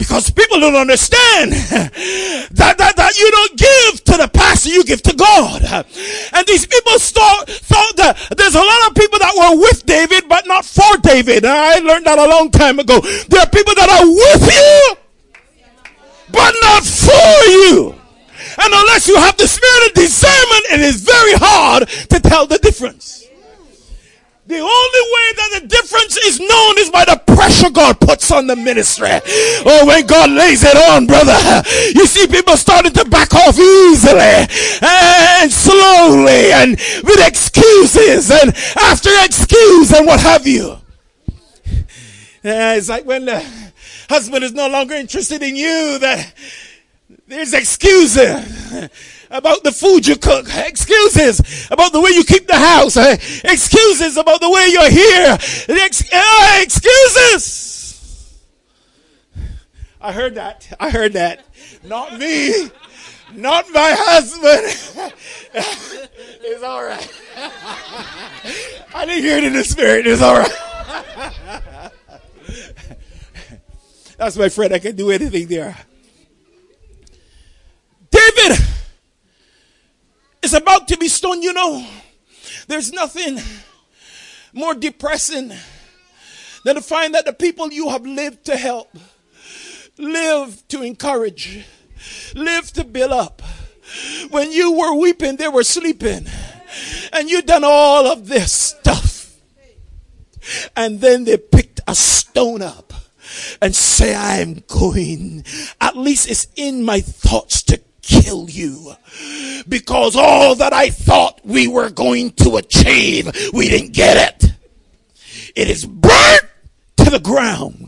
Because people don't understand that you don't give to the pastor, you give to God. And these people thought that there's a lot of people that were with David, but not for David. And I learned that a long time ago. There are people that are with you, but not for you. And unless you have the spirit of discernment, it is very hard to tell the difference. The only way that the difference is known is by the pressure God puts on the ministry. Oh, when God lays it on, brother, you see people starting to back off easily and slowly and with excuses and after excuse and what have you. It's like when the husband is no longer interested in you, that there's excuses about the food you cook, excuses about the way you keep the house, excuses about the way you're here, excuses. I heard that. Not me, not my husband. It's all right. I didn't hear it in the spirit. It's all right. That's my friend. I can do anything there. David is about to be stoned. You know, there's nothing more depressing than to find that the people you have lived to help, live to encourage, live to build up, when you were weeping, they were sleeping. And you done all of this stuff. And then they picked a stone up and say, I'm going. At least it's in my thoughts to kill you, because all that I thought we were going to achieve, we didn't get it. It is burnt to the ground.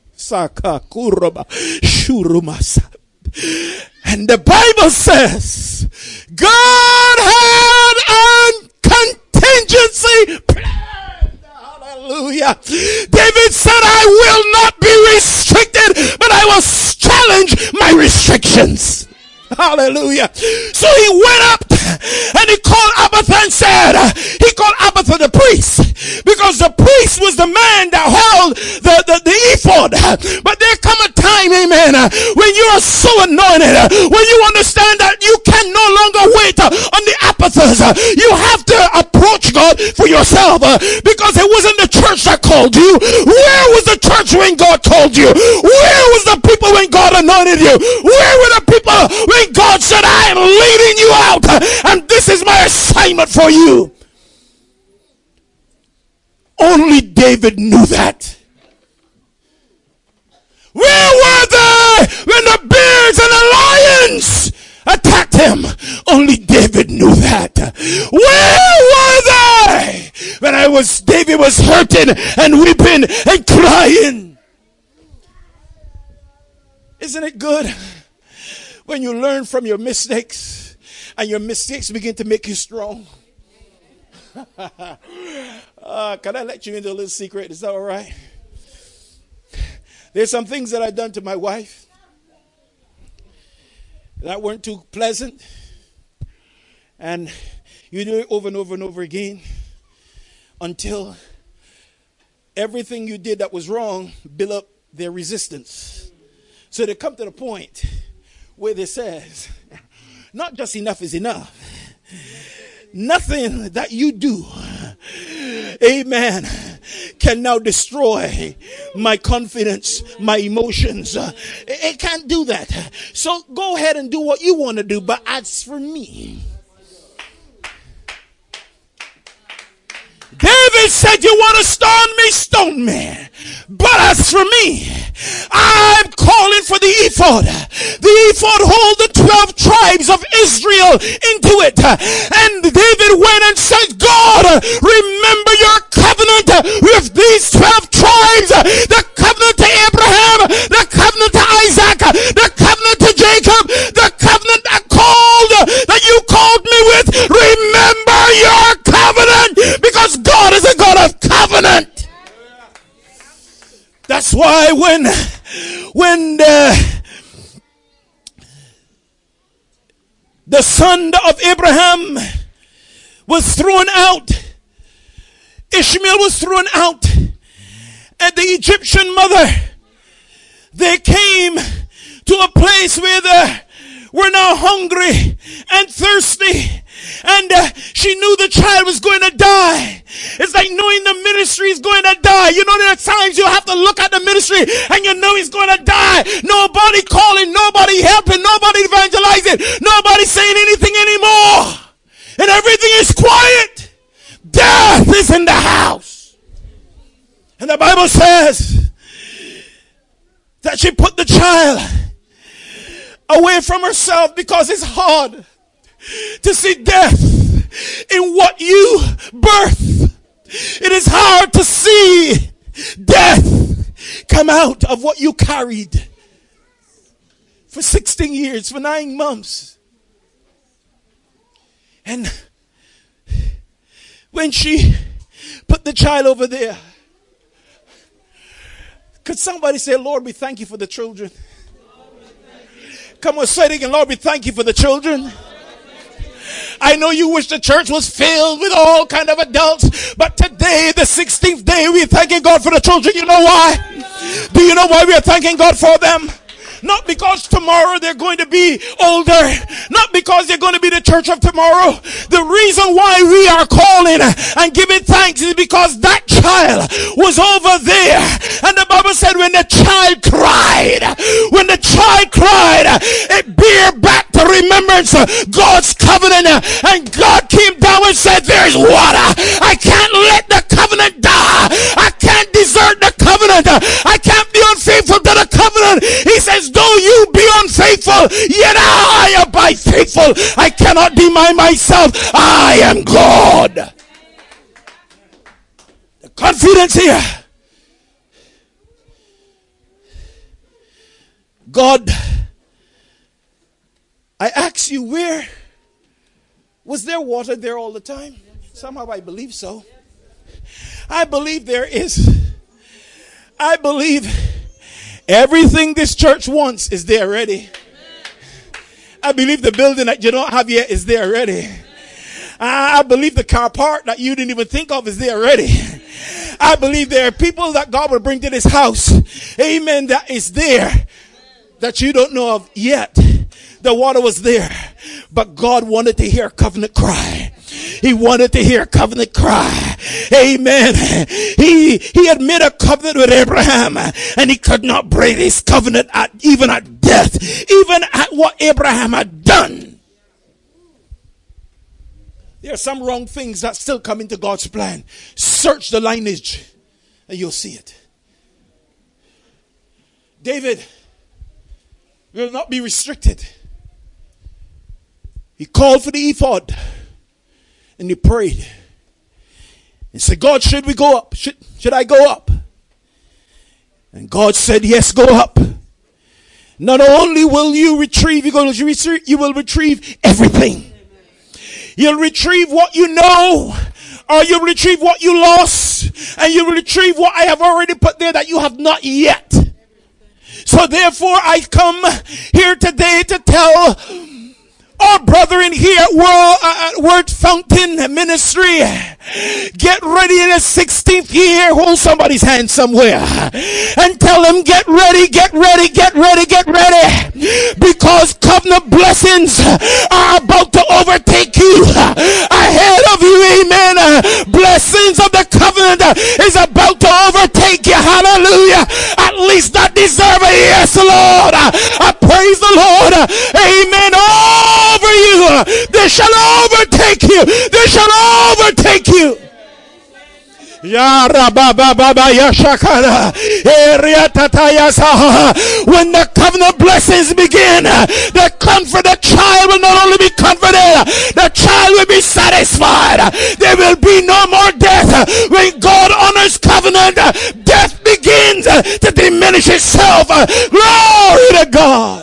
And the Bible says God had a contingency plan. Hallelujah. David said, I will not be restricted, but I will challenge my restrictions. Hallelujah. So he went up and he called Abiathar and said, he called Abiathar the priest, because the priest was the man that held the ephod. But there come a time, amen, when you are so anointed, when you understand that you can no longer wait on the Abiathars. You have to approach God for yourself, because it wasn't the church that called you. Where was the church when God called you? Where was the people when God anointed you? Where were the people when God said, I am leading you out and this is my assignment for you? Only David knew that. Where were they when the bears and the lions attacked him? Only David knew that. Where were they when David was hurting and weeping and crying? Isn't it good when you learn from your mistakes and your mistakes begin to make you strong? Can I let you into a little secret? Is that all right? There's some things that I've done to my wife that weren't too pleasant. And you do it over and over and over again until everything you did that was wrong built up their resistance. So they come to the point where they says, not just enough is enough. Nothing that you do, amen, can now destroy my confidence, my emotions. It can't do that. So go ahead and do what you want to do. But as for me, David said, you want to stone me. But as for me, I'm calling for the ephod. The ephod hold the 12 tribes of Israel into it. And David went and said, God, remember your covenant with these 12 tribes. The covenant to Abraham, the covenant to Isaac, the covenant to Jacob, the covenant that you called me with. Remember your covenant, because God is a God of covenant. That's why when the son of Abraham was thrown out, Ishmael was thrown out, and the Egyptian mother they came to a place where they were now hungry and thirsty. And she knew the child was going to die. It's like knowing the ministry is going to die. You know, there are times you have to look at the ministry and you know he's going to die. Nobody calling, nobody helping, nobody evangelizing, nobody saying anything anymore. And everything is quiet. Death is in the house. And the Bible says that she put the child away from herself because it's hard to see death in what you birth. It is hard to see death come out of what you carried for 16 years, for 9 months. And when she put the child over there, could somebody say, Lord, we thank you for the children? Come on, say it again. Lord, we thank you for the children. I know you wish the church was filled with all kind of adults, but today, the 16th day, we're thanking God for the children. You know why? Do you know why we are thanking God for them? Not because tomorrow they're going to be older. Not because they're going to be the church of tomorrow. The reason why we are calling and giving thanks is because that child was over there. And the Bible said when the child cried, it bear back to remembrance God's covenant. And God came down and said, there's water. I can't let the covenant die. I can't desert the covenant. I can't be unfaithful to the covenant. He says, though you be unfaithful, yet I abide faithful. I cannot deny myself. I am God. The confidence here. God, I ask you, where was there water there all the time? Somehow I believe so. I believe there is. I believe everything this church wants is there already. I believe the building that you don't have yet is there already. I believe the car park that you didn't even think of is there already. I believe there are people that God will bring to this house. Amen. That is there that you don't know of yet. The water was there, but God wanted to hear a covenant cry. He wanted to hear a covenant cry. Amen. He had made a covenant with Abraham, and he could not break his covenant even at death, even at what Abraham had done. There are some wrong things that still come into God's plan. Search the lineage and you'll see it. David will not be restricted. He called for the ephod and he prayed. He said, God, should we go up? Should I go up? And God said, yes, go up. Not only will you retrieve, you will retrieve everything. You'll retrieve what you know, or you'll retrieve what you lost, and you'll retrieve what I have already put there that you have not yet. So therefore I come here today to tell our brethren here at Word Fountain Ministry, get ready in the 16th year. Hold somebody's hand somewhere and tell them, get ready, get ready, get ready, get ready. Because covenant blessings are about to overtake you ahead of you. Amen. Blessings of the covenant is about to overtake you. Hallelujah. At least I deserve it. Yes, Lord. I praise the Lord. Amen. Over you. They shall overtake you. They shall overtake you. When the covenant blessings begin, the child will not only be comforted, the child will be satisfied. There will be no more death. When God honors covenant, death begins to diminish itself. Glory to God.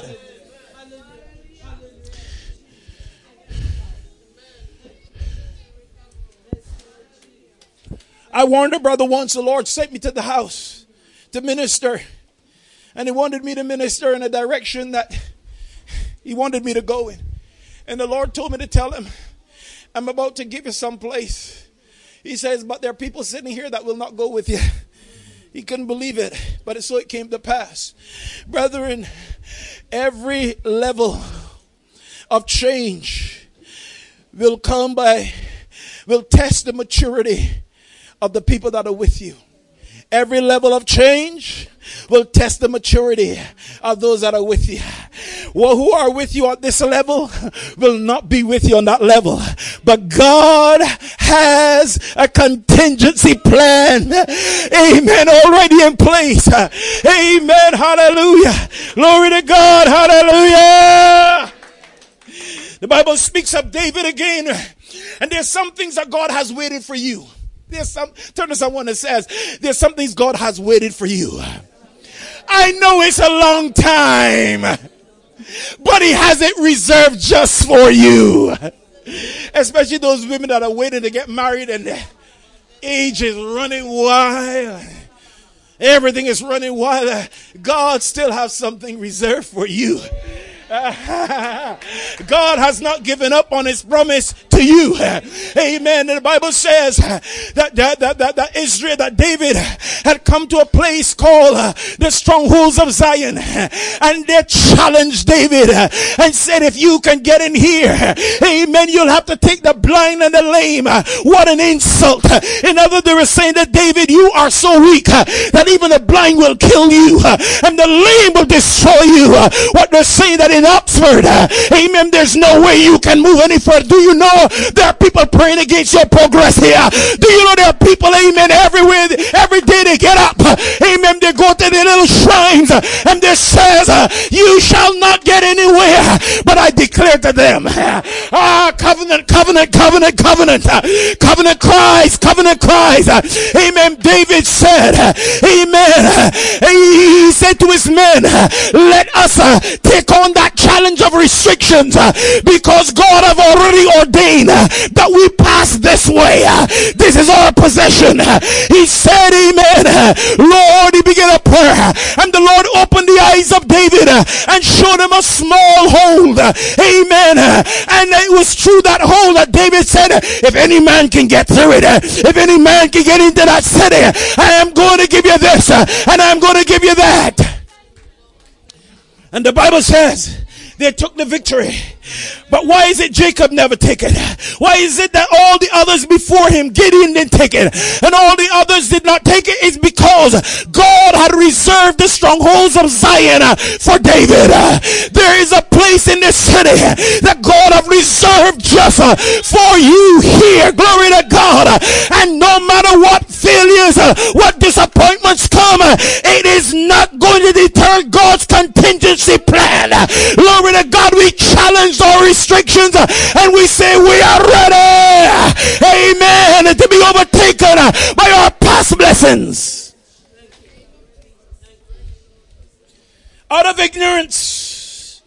I warned a brother once, the Lord sent me to the house to minister. And he wanted me to minister in a direction that he wanted me to go in. And the Lord told me to tell him, I'm about to give you some place. He says, but there are people sitting here that will not go with you. He couldn't believe it. But so it came to pass. Brethren, every level of change will test the maturity of the people that are with you. Every level of change will test the maturity of those that are with you. Well, who are with you at this level will not be with you on that level. But God has a contingency plan. Amen. Already in place. Amen. Hallelujah. Glory to God. Hallelujah. The Bible speaks of David again. And there's some things that God has waited for you. Turn to someone that says, there's some things God has waited for you. I know it's a long time, but he has it reserved just for you. Especially those women that are waiting to get married and the age is running wild. Everything is running wild. God still has something reserved for you. God has not given up on his promise to you. Amen. And the Bible says that Israel, that David had come to a place called the strongholds of Zion, and they challenged David and said, if you can get in here, amen, you'll have to take the blind and the lame. What an insult. In other words, they were saying that David, you are so weak that even the blind will kill you and the lame will destroy you. What they're saying that in Oxford, amen, there's no way you can move any further. Do you know there are people praying against your progress here? Do you know there are people, amen, everywhere, every day they get up, amen, they go to their little shrines and they says, you shall not get anywhere. But I declare to them, covenant, covenant, covenant, covenant, covenant cries, covenant cries. Amen. David said, amen, he said to his men, let us take on that challenge of restrictions because God have already ordained that we pass this way. This is our possession. He said, amen, Lord, he began a prayer and the Lord opened the eyes of David and showed him a small hole. Amen. And it was through that hole that David said, if any man can get through it, if any man can get into that city, I am going to give you this and I'm going to give you that. And the Bible says they took the victory. But why is it Jacob never take it? Why is it that all the others before him, Gideon didn't take it, and all the others did not take it? It's because God had reserved the strongholds of Zion for David. There is a place in this city that God have reserved just for you here. Glory to God. And no matter what failures, what disappointments come, it is not going to deter God's contingency plan. Glory to God. We challenge our restrictions and we say we are ready, amen, to be overtaken by our past blessings. Out of ignorance,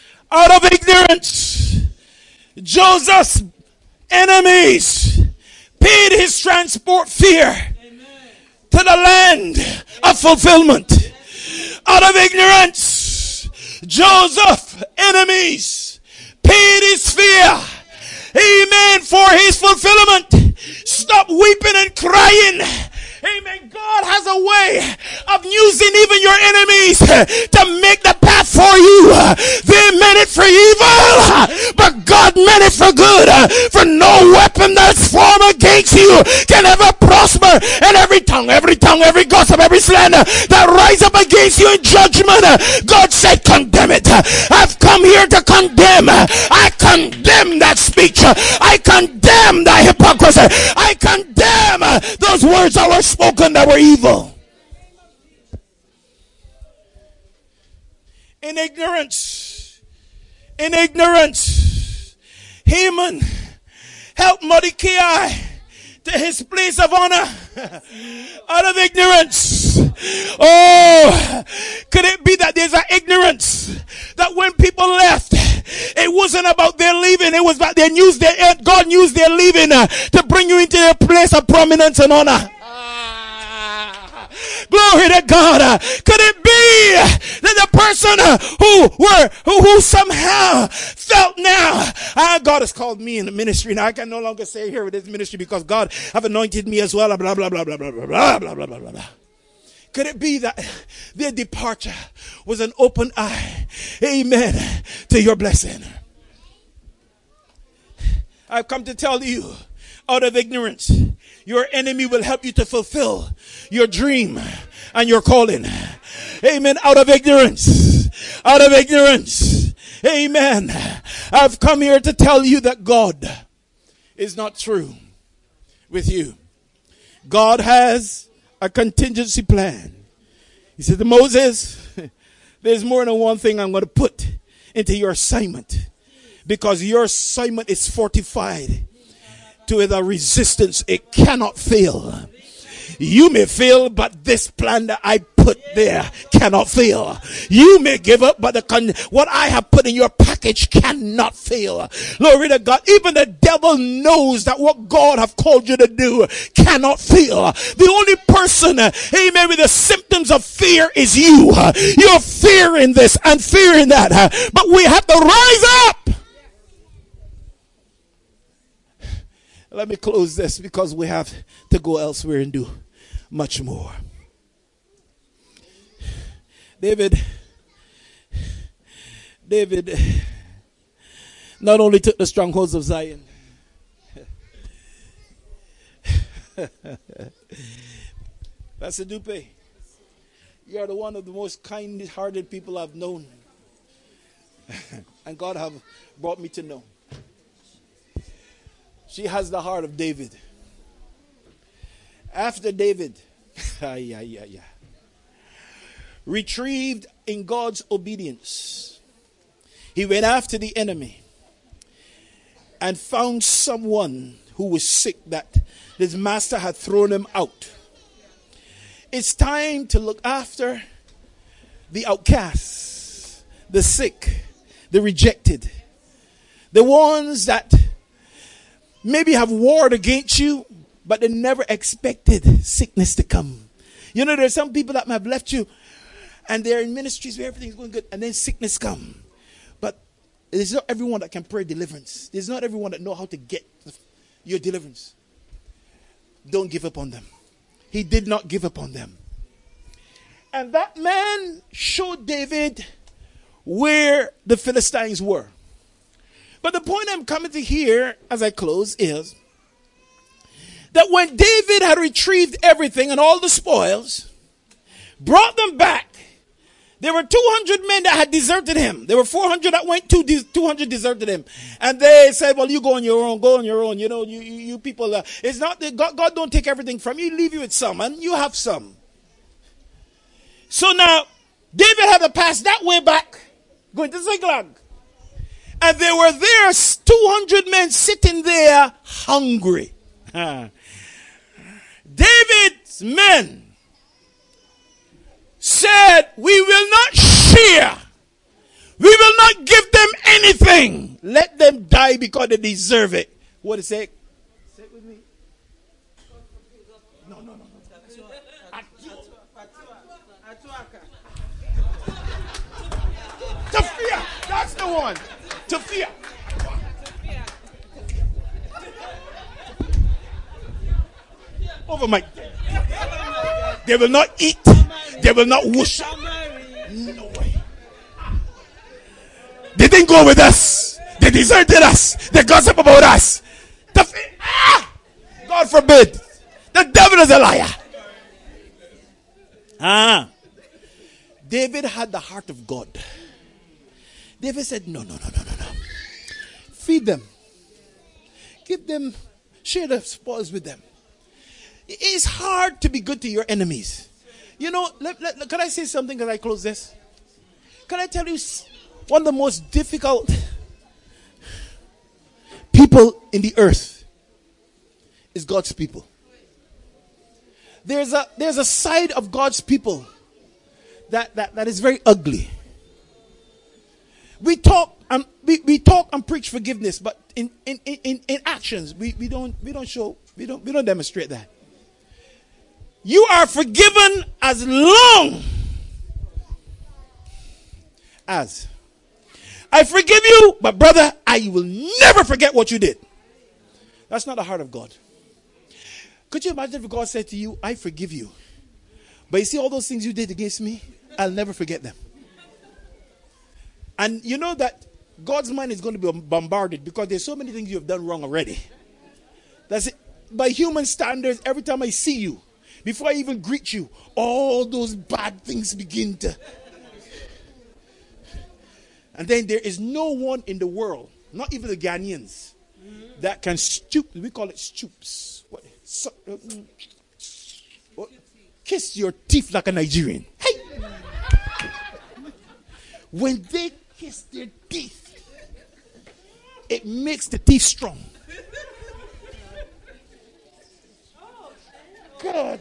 Joseph's enemies paid his transport fare to the land of fulfillment. Out of ignorance, Joseph's enemies paid his fare, amen, for his fulfillment. Stop weeping and crying. Amen. God has a way of using even your enemies to make the path for you. They meant it for evil, but God meant it for good. For no weapon that's formed against you can ever prosper. And every tongue, every gossip, every slander that rise up against you in judgment, God said, condemn it. I've come here to condemn. I condemn that speech. I condemn that hypocrisy. I condemn those words that were spoken that were evil. In ignorance, Haman helped Mordecai to his place of honor out of ignorance. Oh, could it be that there's an ignorance that when people left, it wasn't about their leaving, it was about God used their leaving to bring you into their place of prominence and honor. Glory to God. Could it be that the person who somehow felt now, God has called me in the ministry. Now I can no longer say here with this ministry because God have anointed me as well. Blah, blah, blah, blah, blah, blah, blah, blah, blah, blah, blah. Could it be that their departure was an open eye, amen, to your blessing? I've come to tell you, out of ignorance, your enemy will help you to fulfill your dream and your calling. Amen. Out of ignorance. Out of ignorance. Amen. I've come here to tell you that God is not through with you. God has a contingency plan. He said to Moses, there's more than one thing I'm going to put into your assignment, because your assignment is fortified to the resistance. It cannot fail. You may fail, but this plan that I put there cannot fail. You may give up, but what I have put in your package cannot fail. Glory to God. Even the devil knows that what God have called you to do cannot fail. The only person, amen, with the symptoms of fear is you. You're fearing this and fearing that. But we have to rise up. Let me close this because we have to go elsewhere and do much more. David not only took the strongholds of Zion, Pastor Dupe, you are one of the most kind-hearted people I've known, and God have brought me to know. She has the heart of David. After David, retrieved in God's obedience, he went after the enemy and found someone who was sick that his master had thrown him out. It's time to look after the outcasts, the sick, the rejected, the ones that maybe have warred against you, but they never expected sickness to come. You know, there's some people that have left you and they're in ministries where everything's going good and then sickness come. But there's not everyone that can pray deliverance. There's not everyone that know how to get your deliverance. Don't give up on them. He did not give up on them. And that man showed David where the Philistines were. But the point I'm coming to here as I close is that when David had retrieved everything and all the spoils, brought them back, there were 200 men that had deserted him. There were 400 that went, 200 deserted him. And they said, well, you go on your own, go on your own. You know, you people, it's not that God don't take everything from you. He leave you with some and you have some. So now, David had to pass that way back, going to Ziklag. And there were 200 men sitting there hungry. David's men said, we will not share. We will not give them anything. Let them die because they deserve it. What is it? Say it with me. No. Tafia. That's the one. Tafia. Over my dead. They will not eat. They will not worship. No way. They didn't go with us. They deserted us. They gossip about us. God forbid. The devil is a liar. David had the heart of God. David said, no. Feed them. Give them, share the spoils with them. It's hard to be good to your enemies. You know, can I say something as I close this? Can I tell you one of the most difficult people in the earth is God's people. There's a side of God's people that is very ugly. We talk and preach forgiveness, but in actions we don't demonstrate that. You are forgiven as long as I forgive you, but brother, I will never forget what you did. That's not the heart of God. Could you imagine if God said to you, I forgive you, But you see all those things you did against me? I'll never forget them. And you know that God's mind is going to be bombarded because there's so many things you have done wrong already. That's it. By human standards, every time I see you, before I even greet you, all those bad things begin to. And then there is no one in the world, not even the Ghanaians, that can stoop. We call it stoops. Kiss your teeth like a Nigerian. Hey! When they kiss their teeth, it makes the teeth strong. God.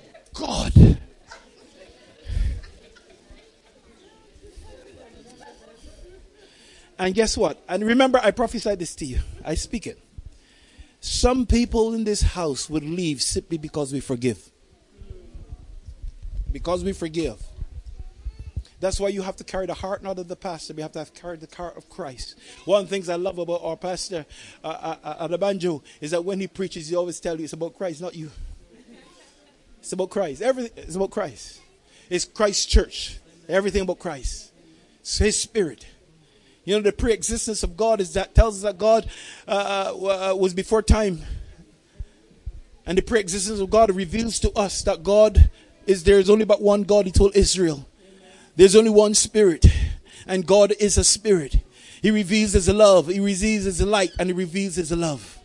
And guess what? And remember, I prophesied this to you. I speak it. Some people in this house would leave simply because we forgive. Because we forgive. That's why you have to carry the heart not of the pastor. We have to carry the heart of Christ. One of the things I love about our pastor, Adabanjo, is that when he preaches, he always tells you it's about Christ, not you. It's about Christ. Everything is about Christ. It's Christ's church. Everything about Christ. It's His Spirit. You know, the pre-existence of God tells us that God was before time. And the pre-existence of God reveals to us that there is only but one God. He told Israel. There's only one Spirit. And God is a Spirit. He reveals His love. He reveals His light. And He reveals His love.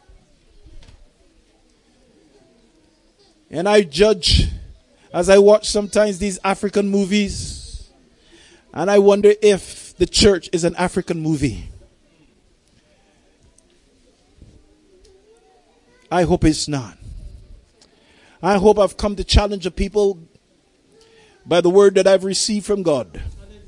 And I judge as I watch sometimes these African movies. And I wonder if the church is an African movie. I hope it's not. I hope I've come to challenge the people by the word that I've received from God.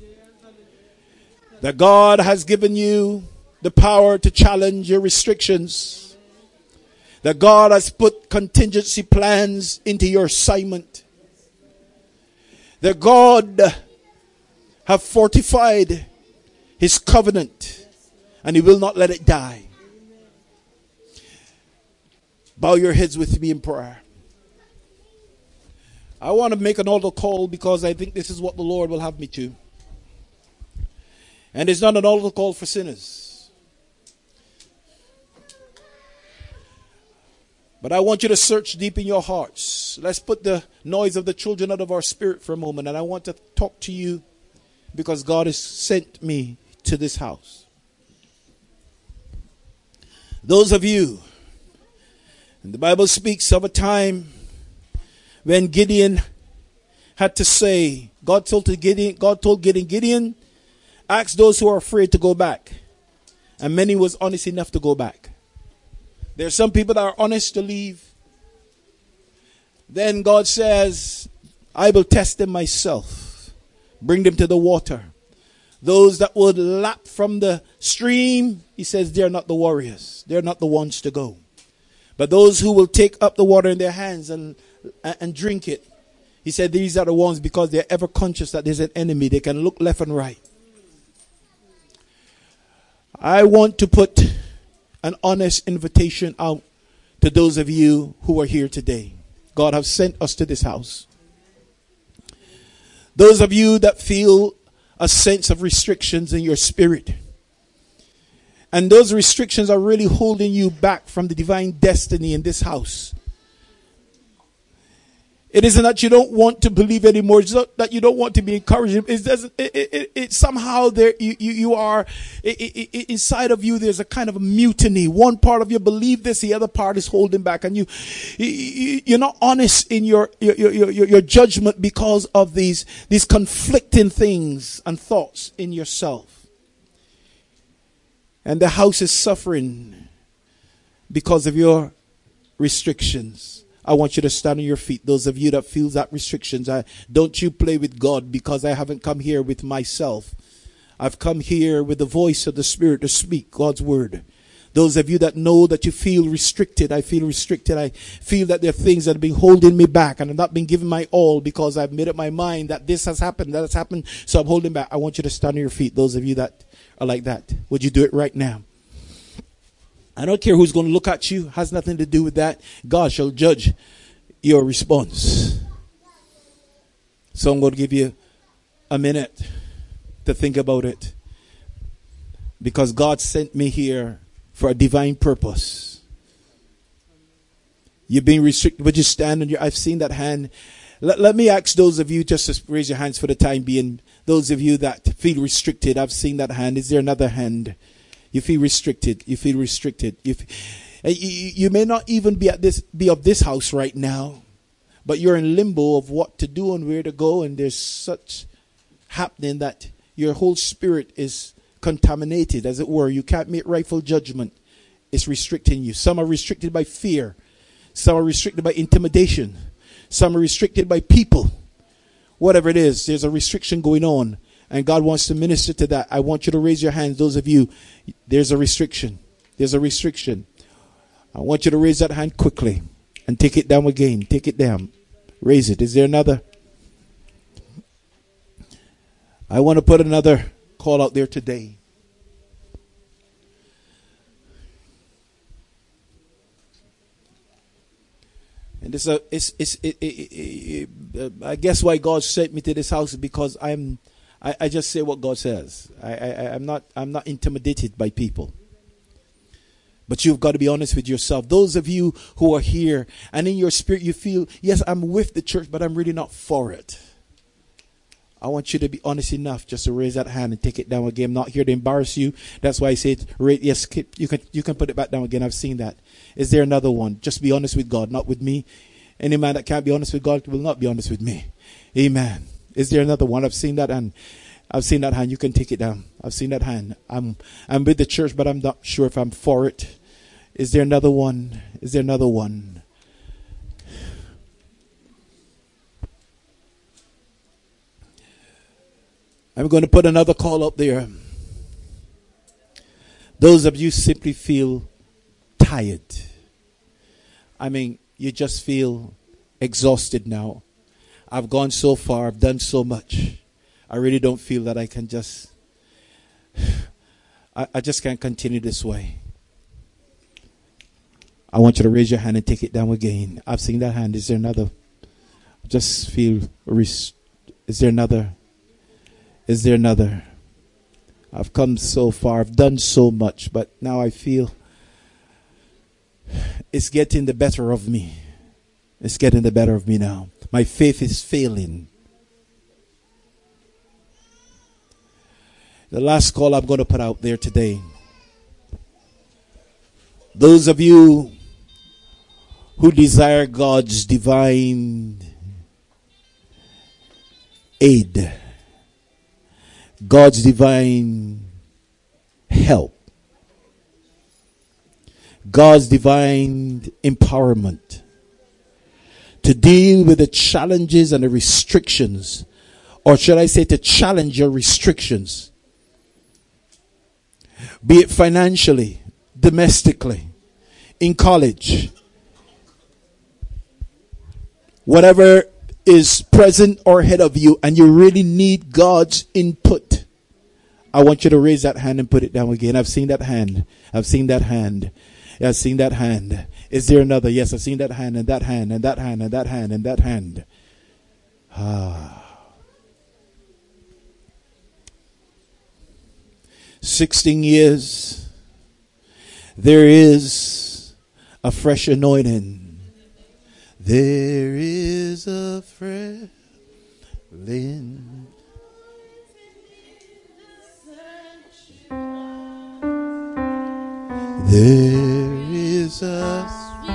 That God has given you the power to challenge your restrictions. That God has put contingency plans into your assignment. That God have fortified His covenant and He will not let it die. Bow your heads with me in prayer. I want to make an altar call because I think this is what the Lord will have me to. And it's not an altar call for sinners. But I want you to search deep in your hearts. Let's put the noise of the children out of our spirit for a moment. And I want to talk to you because God has sent me to this house. Those of you, and the Bible speaks of a time when Gideon had to say, God told Gideon, ask those who are afraid to go back. And many was honest enough to go back. There are some people that are honest to leave. Then God says, I will test them myself. Bring them to the water. Those that would lap from the stream, He says, they're not the warriors. They're not the ones to go. But those who will take up the water in their hands and drink it, He said, these are the ones because they're ever conscious that there's an enemy. They can look left and right. I want to put an honest invitation out to those of you who are here today. God has sent us to this house. Those of you that feel a sense of restrictions in your spirit. And those restrictions are really holding you back from the divine destiny in this house. It isn't that you don't want to believe anymore. It's not that you don't want to be encouraged. It's somehow there you are inside of you. There's a kind of a mutiny. One part of you believe this, the other part is holding back, and you're not honest in your judgment because of these conflicting things and thoughts in yourself. And the house is suffering because of your restrictions. I want you to stand on your feet. Those of you that feel that restrictions, don't you play with God, because I haven't come here with myself. I've come here with the voice of the Spirit to speak God's word. Those of you that know that you feel restricted, I feel restricted. I feel that there are things that have been holding me back and I've not been giving my all because I've made up my mind that this has happened, that has happened, so I'm holding back. I want you to stand on your feet. Those of you that are like that, would you do it right now? I don't care who's going to look at you. Has nothing to do with that. God shall judge your response. So I'm going to give you a minute to think about it. Because God sent me here for a divine purpose. You've been restricted. Would you stand on your... I've seen that hand. Let me ask those of you just to raise your hands for the time being. Those of you that feel restricted, I've seen that hand. Is there another hand? You feel restricted. You feel restricted. You may not even be of this house right now, but you're in limbo of what to do and where to go, and there's such happening that your whole spirit is contaminated, as it were. You can't make rightful judgment. It's restricting you. Some are restricted by fear. Some are restricted by intimidation. Some are restricted by people. Whatever it is, there's a restriction going on. And God wants to minister to that. I want you to raise your hands, those of you. There's a restriction. There's a restriction. I want you to raise that hand quickly. And take it down again. Take it down. Raise it. Is there another? I want to put another call out there today. And this, I guess why God sent me to this house is because I just say what God says. I'm not intimidated by people. But you've got to be honest with yourself. Those of you who are here and in your spirit you feel, yes, I'm with the church, but I'm really not for it. I want you to be honest enough just to raise that hand and take it down again. I'm not here to embarrass you. That's why I said, yes, you can put it back down again. I've seen that. Is there another one? Just be honest with God, not with me. Any man that can't be honest with God will not be honest with me. Amen. Is there another one? I've seen that hand. I've seen that hand. You can take it down. I've seen that hand. I'm with the church, but I'm not sure if I'm for it. Is there another one? Is there another one? I'm going to put another call up there. Those of you simply feel tired. I mean, you just feel exhausted now. I've gone so far. I've done so much. I really don't feel that I can just... I just can't continue this way. I want you to raise your hand and take it down again. I've seen that hand. Is there another? Just feel... Is there another? Is there another? I've come so far. I've done so much. But now I feel it's getting the better of me. It's getting the better of me now. My faith is failing. The last call I'm going to put out there today. Those of you who desire God's divine aid, God's divine help, God's divine empowerment to deal with the challenges and the restrictions, or should I say to challenge your restrictions, be it financially, domestically, in college, whatever is present or ahead of you, and you really need God's input, I want you to raise that hand and put it down again. I've seen that hand. I've seen that hand. I've seen that hand. Is there another? Yes, I've seen that hand and that hand and that hand and that hand and that hand. 16 years. There is a fresh anointing. There is a fresh wind. There is a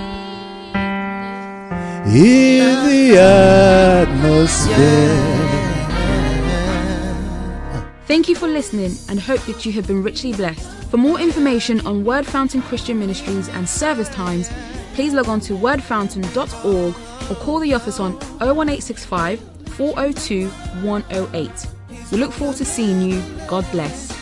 in the atmosphere. Thank you for listening and hope that you have been richly blessed. For more information on Word Fountain Christian Ministries and service times, please log on to wordfountain.org or call the office on 01865 402 108. We look forward to seeing you. God bless.